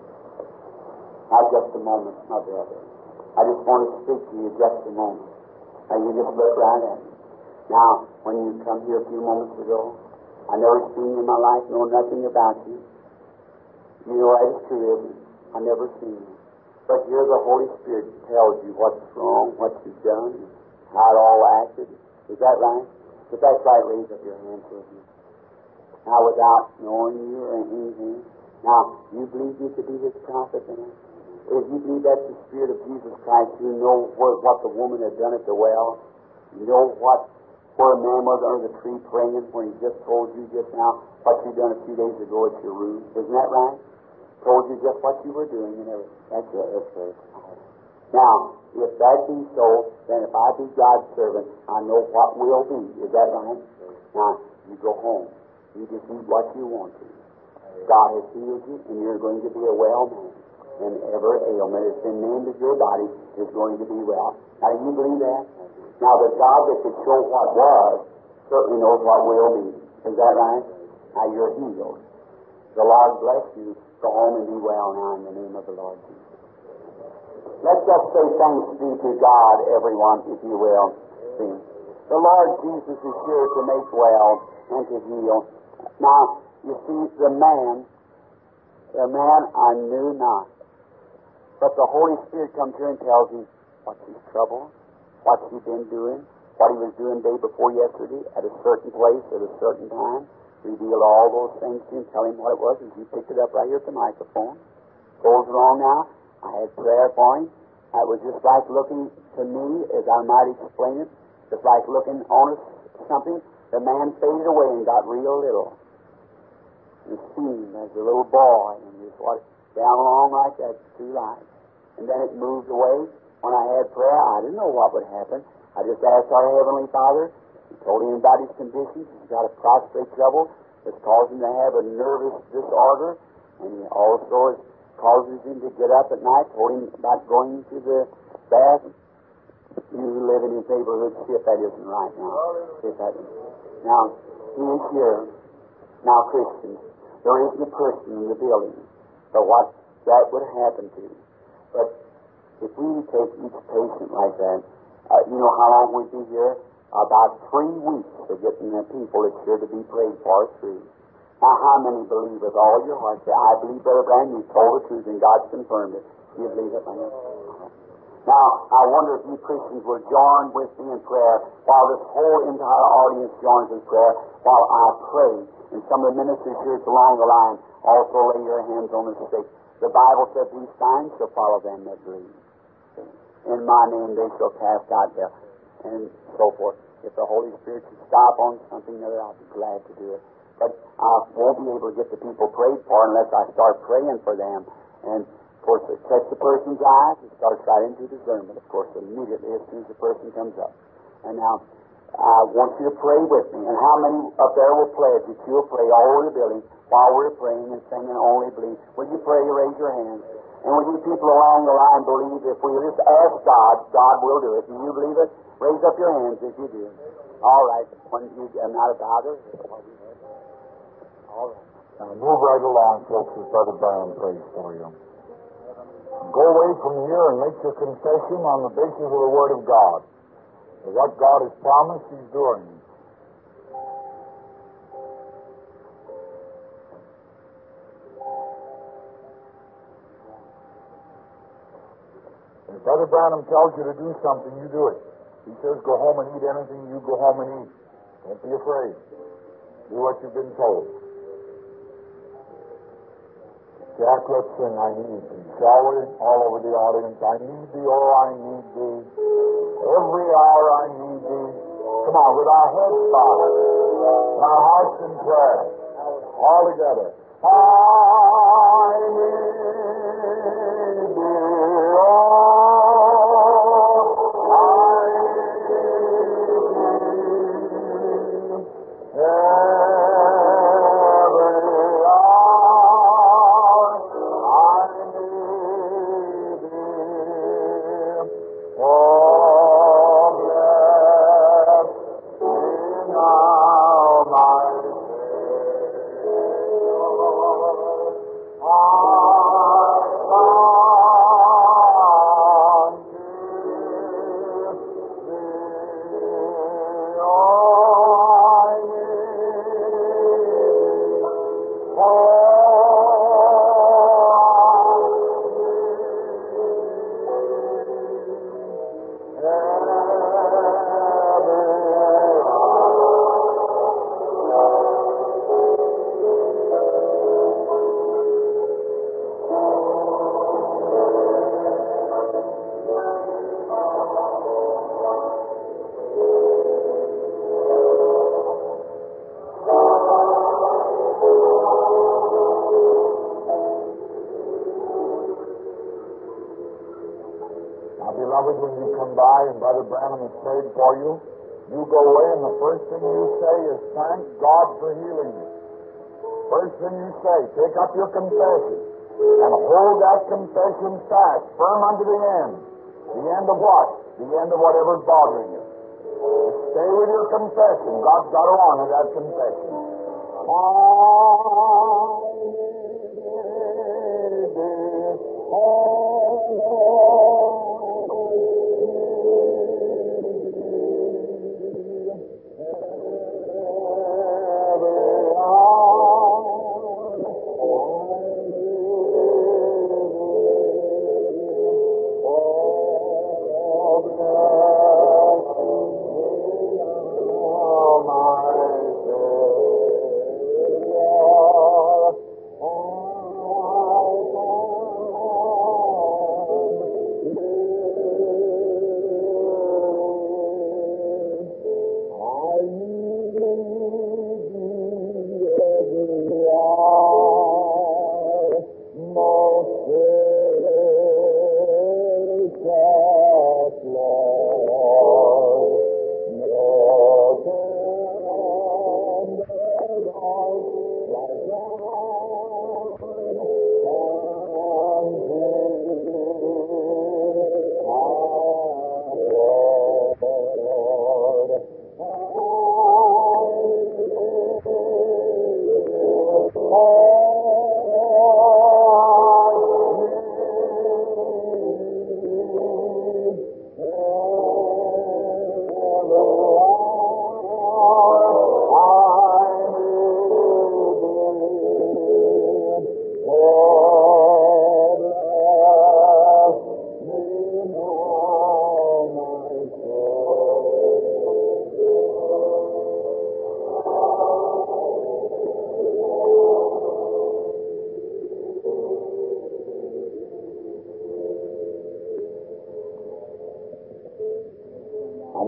A: Now, just a moment, my brother. I just want to speak to you just a moment. Now, you just look right at me. Now, when you come here a few moments ago, I never seen you in my life, know nothing about you. You know that is true, isn't it? I never seen you. But here the Holy Spirit tells you what's wrong, what you've done, how it all acted. Is that right? If that's right, raise up your hands with me. Now, without knowing you or anything, now, you believe you could be His prophet then? If you believe that's the Spirit of Jesus Christ, you know what, what the woman had done at the well. You know what where a man was under the tree praying when he just told you just now what you done a few days ago at your room. Isn't that right? Told you just what you were doing and everything. That's it. That's right. Now, if that be so, then if I be God's servant, I know what will be. Is that right? Now, you go home. You just eat what you want to. God has healed you, and you're going to be a well man. And every ailment that's been named of your body is going to be well. Now, do you believe that? Now, the God that could show what was certainly knows what will be. Is that right? Now, you're healed. The Lord bless you. Go home and be well now in the name of the Lord Jesus. Let's just say thanks be to God, everyone, if you will. See, the Lord Jesus is here to make well and to heal. Now, you see, the man, the man I knew not. But the Holy Spirit comes here and tells him what's his trouble, what he's been doing, what he was doing day before yesterday at a certain place at a certain time. Revealed all those things to him, tell him what it was, and he picked it up right here at the microphone. Goes along now. I had prayer for him. It was just like looking to me, as I might explain it, just like looking on something. The man faded away and got real little. You see him as a little boy, and just what down along like that through life. And then it moved away. When I had prayer, I didn't know what would happen. I just asked our Heavenly Father. He told him about his conditions. He's got a prostate trouble that's causing him to have a nervous disorder, and he also causes him to get up at night. Told him about going to the bath. You live in his neighborhood, see if that isn't right now. See if that isn't. Now, he is here. Now, Christians, there isn't a person in the building, but what that would happen to. But if we take each patient like that, uh, you know how long we'd be here? About three weeks for getting the people that's here to be prayed for through. Now, how many believe with all your heart? Say, I believe, Brother Brand, you told the truth and God confirmed it. Do you believe it, man? Now, I wonder if you Christians will join with me in prayer while this whole entire audience joins in prayer while I pray. And some of the ministers here along the line also lay your hands on the sick. The Bible says these signs shall follow them that believe. In my name they shall cast out devils, and so forth. If the Holy Spirit should stop on something or other, I'll be glad to do it. but I won't be able to get the people prayed for unless I start praying for them. And, of course, it sets the person's eyes. It starts right into discernment, of course, immediately as soon as the person comes up. And now, I want you to pray with me. And how many up there will pledge that you'll pray all over the building while we're praying and singing Only Believe? Will you pray? Raise your hands. And will you people along the line believe if we just ask God, God will do it? Do you believe it? Raise up your hands if you do. All right. When you, I'm not a bother. All right.
B: Now move right along, folks, as Brother Brown prays for you. Go away from here and make your confession on the basis of the Word of God. For what God has promised, He's doing. If Brother Branham tells you to do something, you do it. He says go home and eat anything, you go home and eat. Don't be afraid. Do what you've been told. Jack, let's sing I Need Thee. Shall we? All over the audience. I need Thee, oh, I need Thee. Every hour I need Thee. Come on, with our heads bowed, and our hearts in prayer, all together. I need Thee, oh, I need Thee. Every hour I need Thee. Oh, bless me now, my Beloved, when you come by and Brother Branham has prayed for you, you go away and the first thing you say is, thank God for healing me. First thing you say, take up your confession and hold that confession fast, firm unto the end. The end of what? The end of whatever's bothering you. Just stay with your confession. God's got to honor that confession.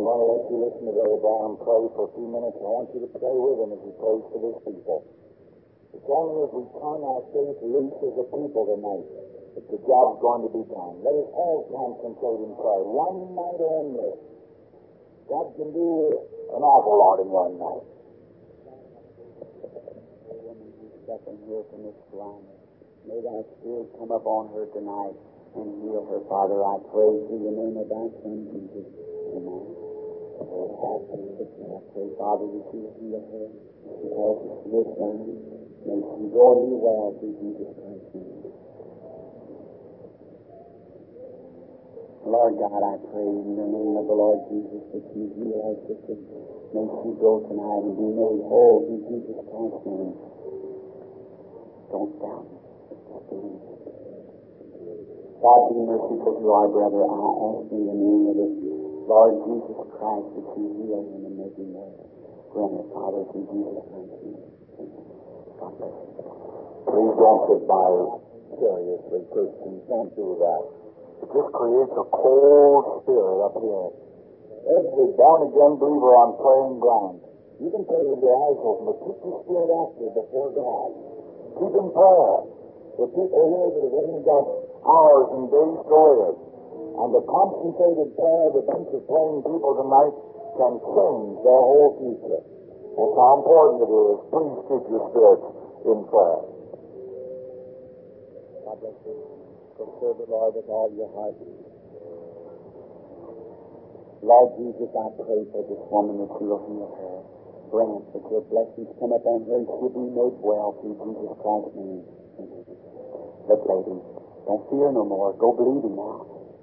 B: going to let you listen to Brother Branham pray for a few minutes. I want you to pray with him as he prays for this people. It's only as we turn our faith loose as a people tonight that the job's going to be done. Let us all concentrate in prayer. One night only. God can do an awful lot in one night.
A: The woman who's suffering here from this blindness, may thy Spirit come upon her tonight and heal her. Father, I pray through the name of thy Son, Jesus. Amen. Oh, I pray, Father, that you heal her because of this blind. May she go and be well through Jesus Christ's name. Lord God, I pray in the name of the Lord Jesus that you heal our sister. May she go tonight and be made whole through Jesus Christ's name. Don't doubt. Just believe. God, be merciful to our brother. I ask in the name of the Lord Jesus Christ that you heal him and make him well. Grant it, Father, through Jesus Christ's name. God bless you.
B: Please don't sit by seriously, Christians. Don't do that. It just creates a cold spirit up here. Every born-again believer on praying ground. You can pray with your eyes open, but keep your spirit active before God. Keep in prayer. The people here that have only got hours and days to live. And the concentrated prayer of a bunch of praying people tonight can change their whole future. That's how important it is. Please keep your spirits in prayer.
A: God bless you. Go serve the Lord with all your heart. Lord Jesus, I pray for this woman that you will heal her. Grant that your blessings come upon her and she'll be made well through Jesus Christ's name. Look, lady, don't fear no more. Go believing now.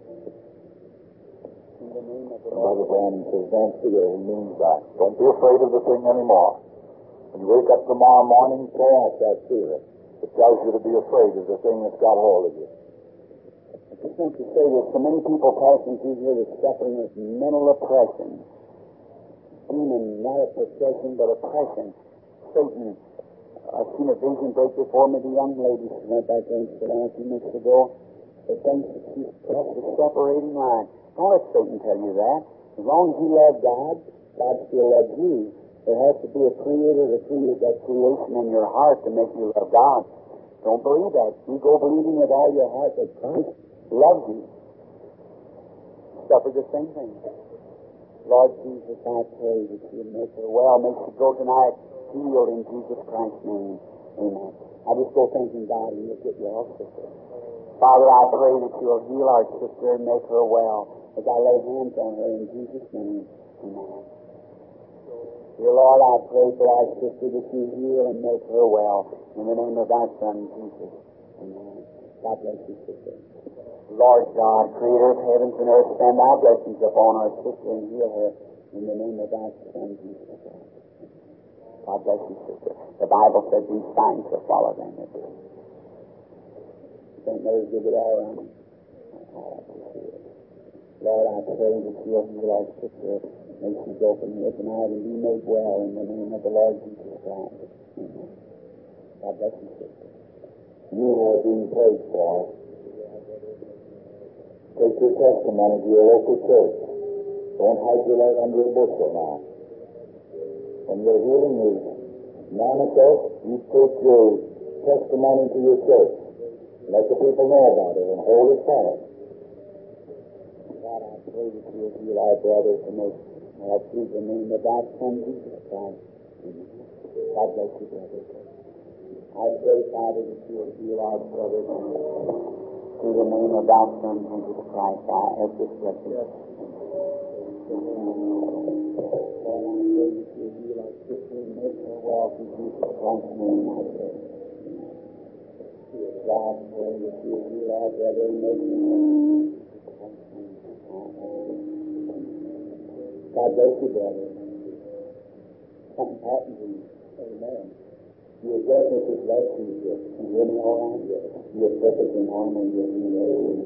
A: In the name of the Lord.
B: Brother Branham says, don't fear. He means that. Don't be afraid of the thing anymore. When you wake up tomorrow morning, throw out that fear. It tells you to be afraid of the thing that's got hold of you.
A: I just want to say there's so many people passing through here that's suffering with mental oppression. Demon, not a possession, but oppression. Satan. I've seen a vision break before me. The young lady, she went back there and said, a few minutes ago, the things that she's crossed the separating line. Don't let Satan tell you that. As long as you love God, God still loves you. There has to be a creator to create that creation in your heart to make you love God. Don't believe that. You go believing with all your heart that Christ loves you. Suffer the same thing. Lord Jesus, I pray that you make her well. May she go tonight healed in Jesus Christ's name. Amen. I just go thanking God and you'll get well, sister. Father, I pray that you'll heal our sister and make her well as I lay hands on her in Jesus' name. Amen. Dear Lord, I pray for our sister that you heal and make her well in the name of thy Son, Jesus. Amen. God bless you, sister. Lord God, creator of heavens and earth, send thy blessings upon our sister and heal her in the name of thy Son, Jesus Christ. God bless you, sister. The Bible said these signs shall follow them that do. Saint Mary, give it all around. Lord, I pray that you'll heal our sister. May she go from here tonight and be made well in the name of the Lord Jesus Christ. Amen. God bless you, sister.
B: You have been prayed for. Take your testimony to your local church. Don't hide your light under a bushel now. When your healing is manifest, you take your testimony to your church. Let the people know about it and hold it fast.
A: God, I pray that you will heal our brothers and make well through the name of thy Son, Jesus Christ. Amen. God bless you, brother. I pray, Father, that you will heal our brothers through the name of thy Son, Jesus Christ. I ask this blessing. Yes. Lord, I pray that you will heal our sister and make her well through Jesus Christ's name, I pray. God, I pray that you will heal our brother and make him well. God bless you, brother. Something happened to you. Amen. Your deafness is less easier. You hear me all right? You're perfectly normal. You're healed.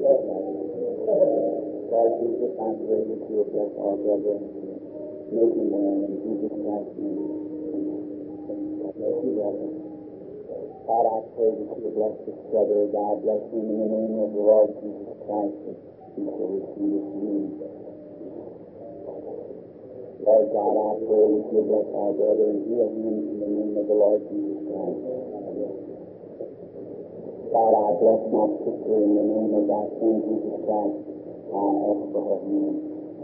A: Lord Jesus, I pray that you will bless our brother and make him well in Jesus Christ's name. God bless you, brother. God, I pray that you will bless this brother. God bless him in the name of the Lord Jesus Christ. That he shall receive his healing. Lord God, I pray that you bless our brother and heal him in the name of the Lord Jesus Christ. God, I bless my sister in the name of thy Son, Jesus Christ. I ask for her healing.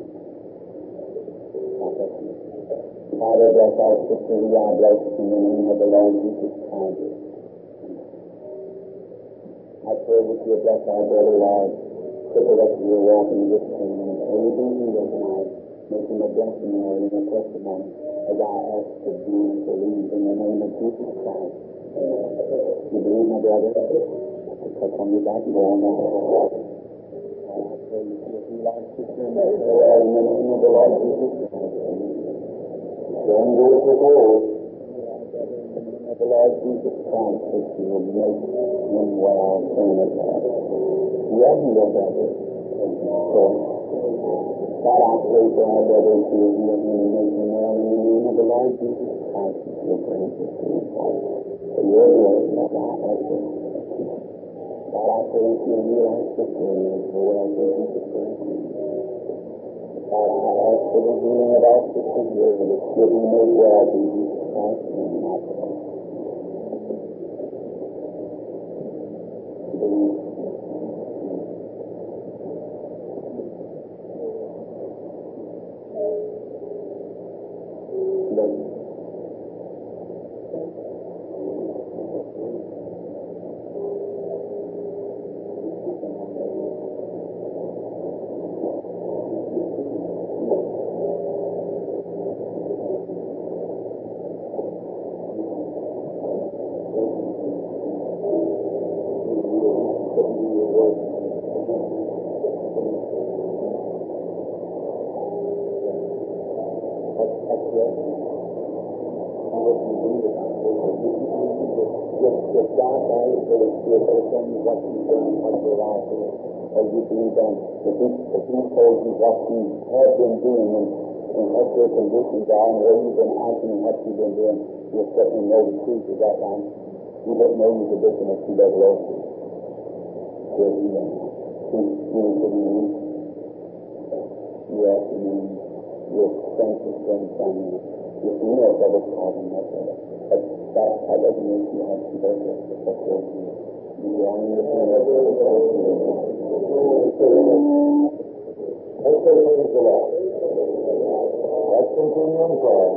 A: Father, bless our sister who I bless in the name of the Lord Jesus Christ. I pray that you bless our brother, Lord. Put the rest of your walk in this kingdom. May you be healed tonight. Make him a blessing, Lord, and a testimony as I ask to do and believe in the name of Jesus Christ. You believe, my brother? Touch on your backbone now. I pray that you heal our sister in the name of the Lord Jesus Christ. Don't do it with old. The Lord Jesus Christ, that you will make him well in the Lord. Yes, your brother. God, I pray for our brother to heal him and make him well in the name of the Lord Jesus Christ. Your praise is to his heart. For your glory, that I ask you. God, I pray that you heal our sister and make her well in Jesus Christ. God, I ask for the healing of our sister here, that she will be made well in Jesus Christ. And I pray. Conditions are and where you've been acting and what you've been doing, you're certainly know the truth. Is that right? You don't know your condition of tuberculosis. Yes, you know. You know, yes, you know, your strength is going from you. Your female trouble is causing that. But that, that doesn't mean you have tuberculosis. That's what you do. You're on your female trouble. Let's say praise the Lord. Let's continue in prayer.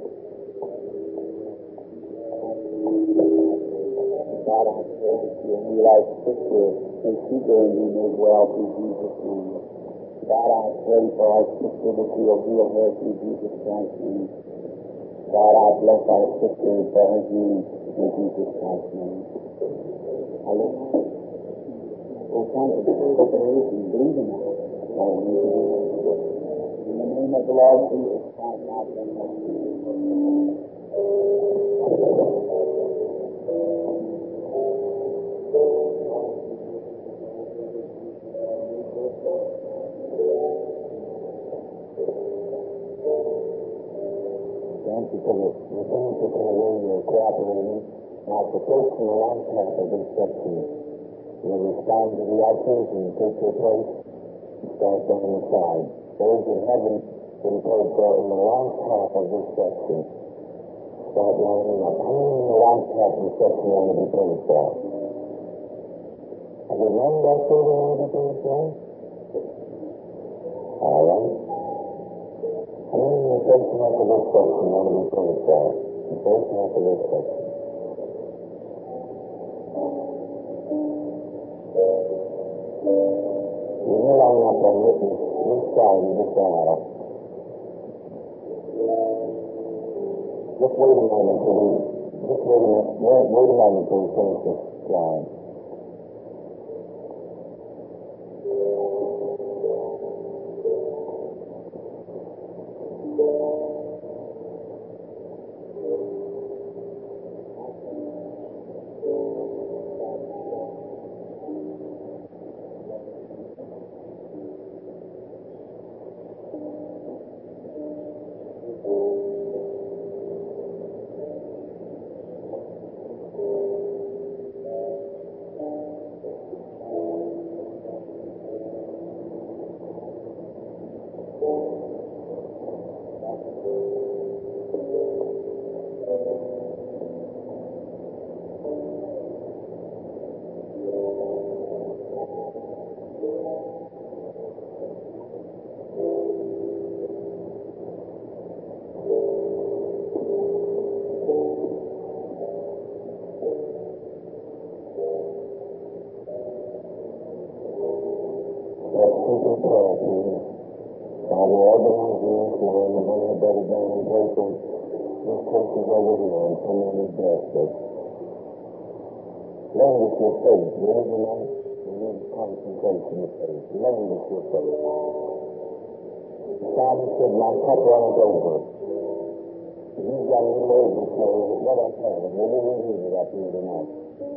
A: God, I pray that you heal our sister and she will be made well through Jesus' name. God, I pray for our sister that you will heal her through Jesus Christ's name. God, I bless our sister for her healing in Jesus Christ's name. Hallelujah. Oh, thank you. Open your ears and believe in that. In the name of the Lord Jesus Christ, I pray that you. Thank you for the thank you for the way you're cooperating. Now, for folks in the last half of this section, you'll respond to the ushers and take your place and start down the side. Those that haven't been prayed for in the last half of this section, start lining up. How many in the last half of the section want to be prayed for? Have you none back there that want to be prayed for? All right. How many in the first half of this section want to be prayed for? The first half of this section. When you line up on witness this side of this aisle, just wait a moment till we, just wait a minute, wait, wait a moment till we finish this line. simple prayer to you. Father, organize in this land and bring the better down and pray for these cases over here and come in and bless us. Lend us your faith, will you not? We need concentration of faith. Lend us your faith. The psalmist said, my cup runneth over. You've got a little overflow. Let us have it. We'll be with you up here tonight.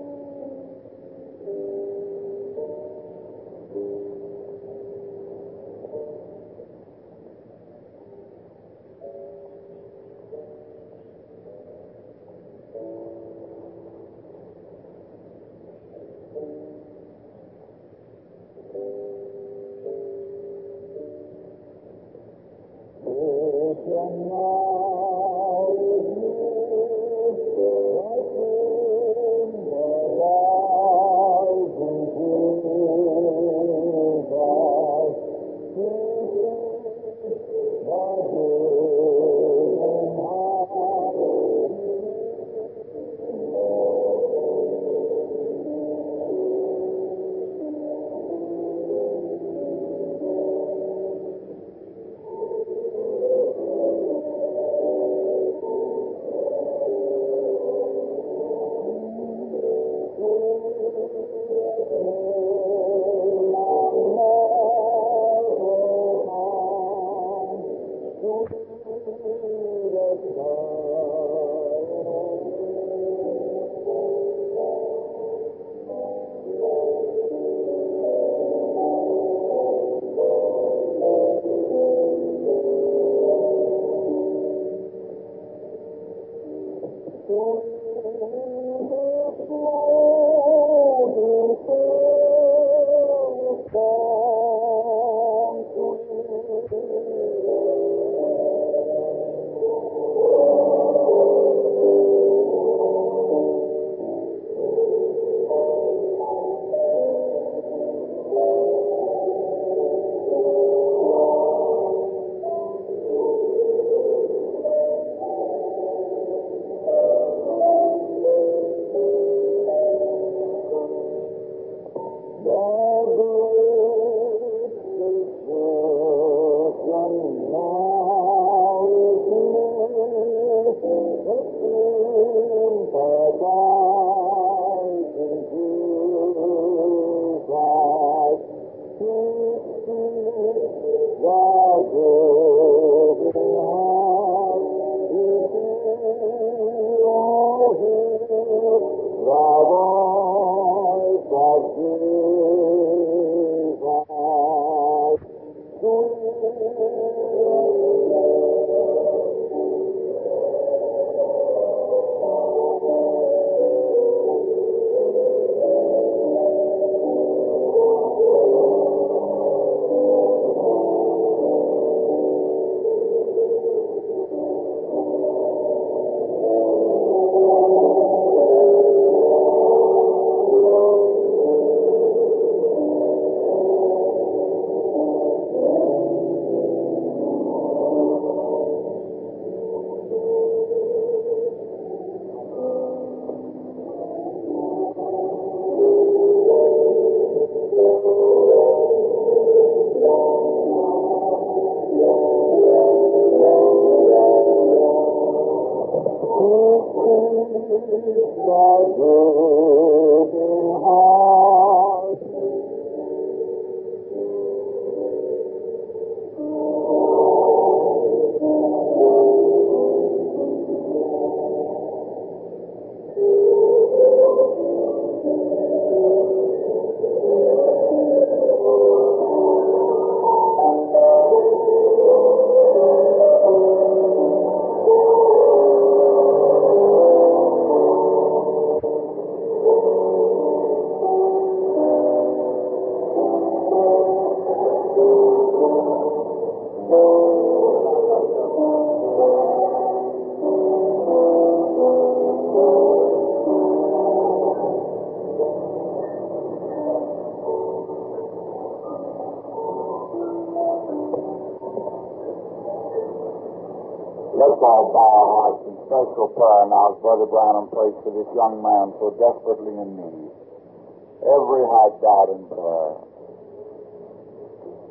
B: Let's all bow our hearts in special prayer now as Brother Branham prays for this young man so desperately in need. Every heart bowed in prayer.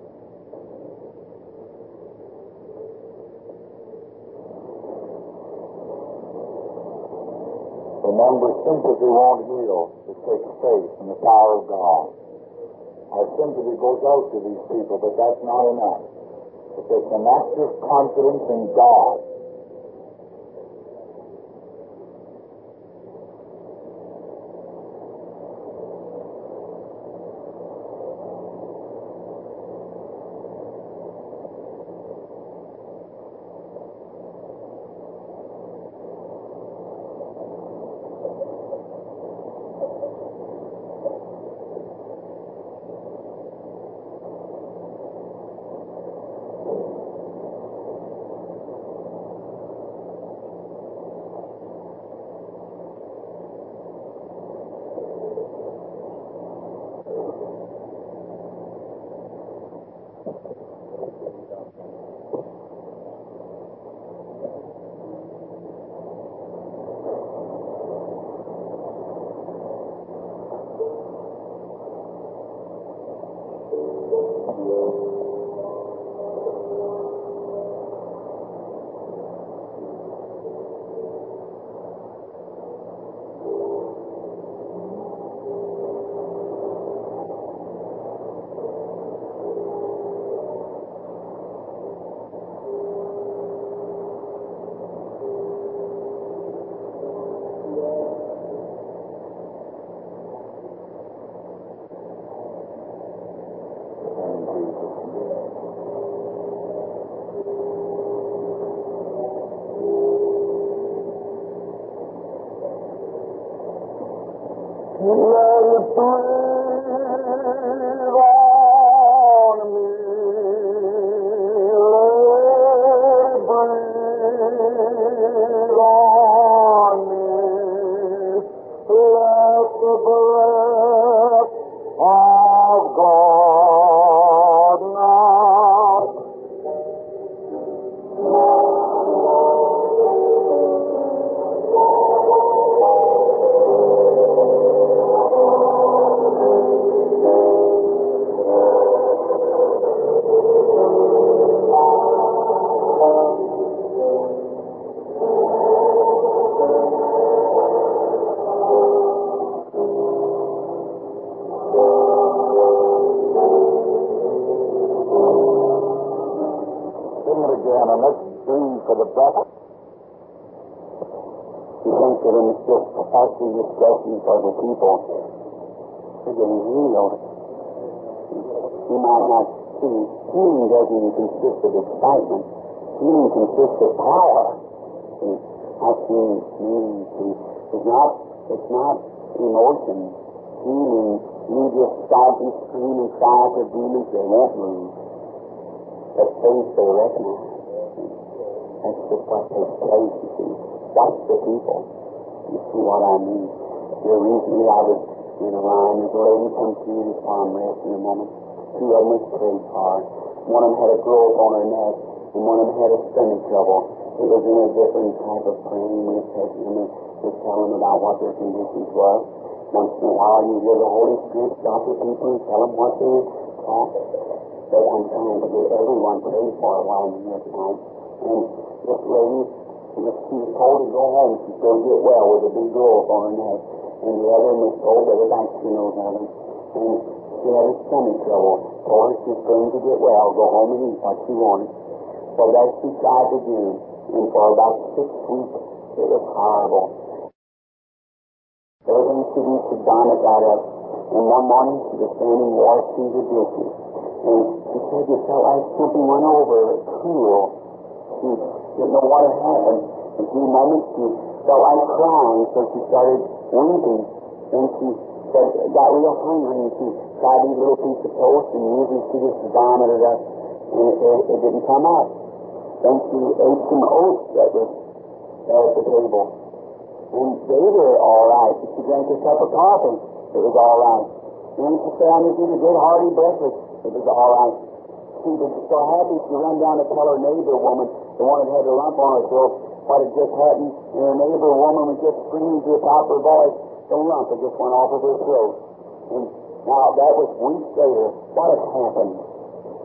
B: Remember, sympathy won't heal. It takes faith in the power of God. Our sympathy goes out to these people, but that's not enough. It takes an active confidence in God.
A: Asking this question for the people are getting healed. You might not see. Healing doesn't even consist of excitement. Healing consists of power. See, I've seen healing. See, it's not, it's not emotion. Healing, you just start and scream and cry for demons, they won't move. But faith they recognize. That's just what takes place, you see. Watch the people. You see what I mean? Here recently I was in a line. There's a lady come to me this farm rest in a moment. Two of them was prayed for. One of them had a growth on her neck, and one of them had a stomach trouble. It was in a different type of frame. We were taking them and just telling them about what their conditions were. Once in a while you hear the Holy Spirit stop the people and tell them what they thought. But I'm trying to get everyone prayed for while I'm here tonight. And this lady, she was told to go home. She's going to get well with a big growth on her neck. And the other one was told there was action over them. And she had a stomach trouble. Told her she's going to get well, go home and eat what she wanted. So that she tried to do. And for about six weeks, it was horrible. Everything she did, she Donna got up. And one morning, she was standing washing the dishes. And she said it felt like something went over her, cool. She didn't know what had happened. In a few moments, she felt like crying, so she started weeping. Then she said, got real hungry, and she tried to eat a little piece of toast, and usually she just vomited up, and it, it, it didn't come out. Then she ate some oats that was there at the table. And they were all right. She drank a cup of coffee. It was all right. Then she sat down and ate a good hearty breakfast. It was all right. She was so happy she ran down to tell her neighbor woman, the one that had a lump on her throat, what had just happened. And her neighbor woman was just screaming to the top of her voice. The lump had just went off of her throat. And now that was weeks later. What had happened?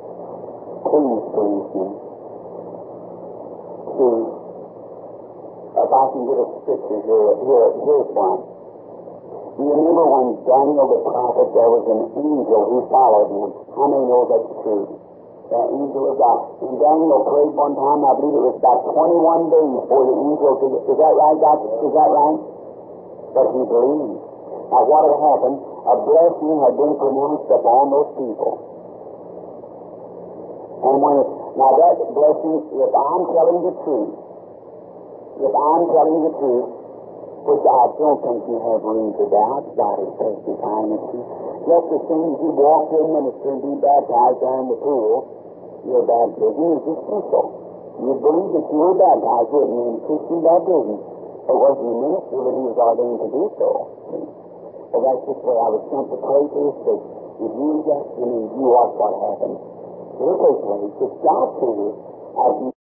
A: Please, please, me. Please. if I can get a scripture here, here, here's one. Do you remember when Daniel the prophet, there was an angel who followed him? How many know that's true? The angel of God. And Daniel prayed one time, I believe it was about twenty-one days before the angel, is, is that right, Doctor? Is that right? But he believed. Now what had happened? A blessing had been pronounced upon those people. And when, now that blessing, if I'm telling the truth, if I'm telling the truth, which I don't think you have room to doubt, God is testifying the truth. Just as soon as you walk to a minister and be baptized there in the pool, your baptism is official. You believe that you were baptized, wouldn't you, in Christian baptism? It wasn't the minister, but he was ordained to do so. Well, that's just where I was sent to pray for this sake. If you just believe, you watch what happens. It'll take place. It's God to you.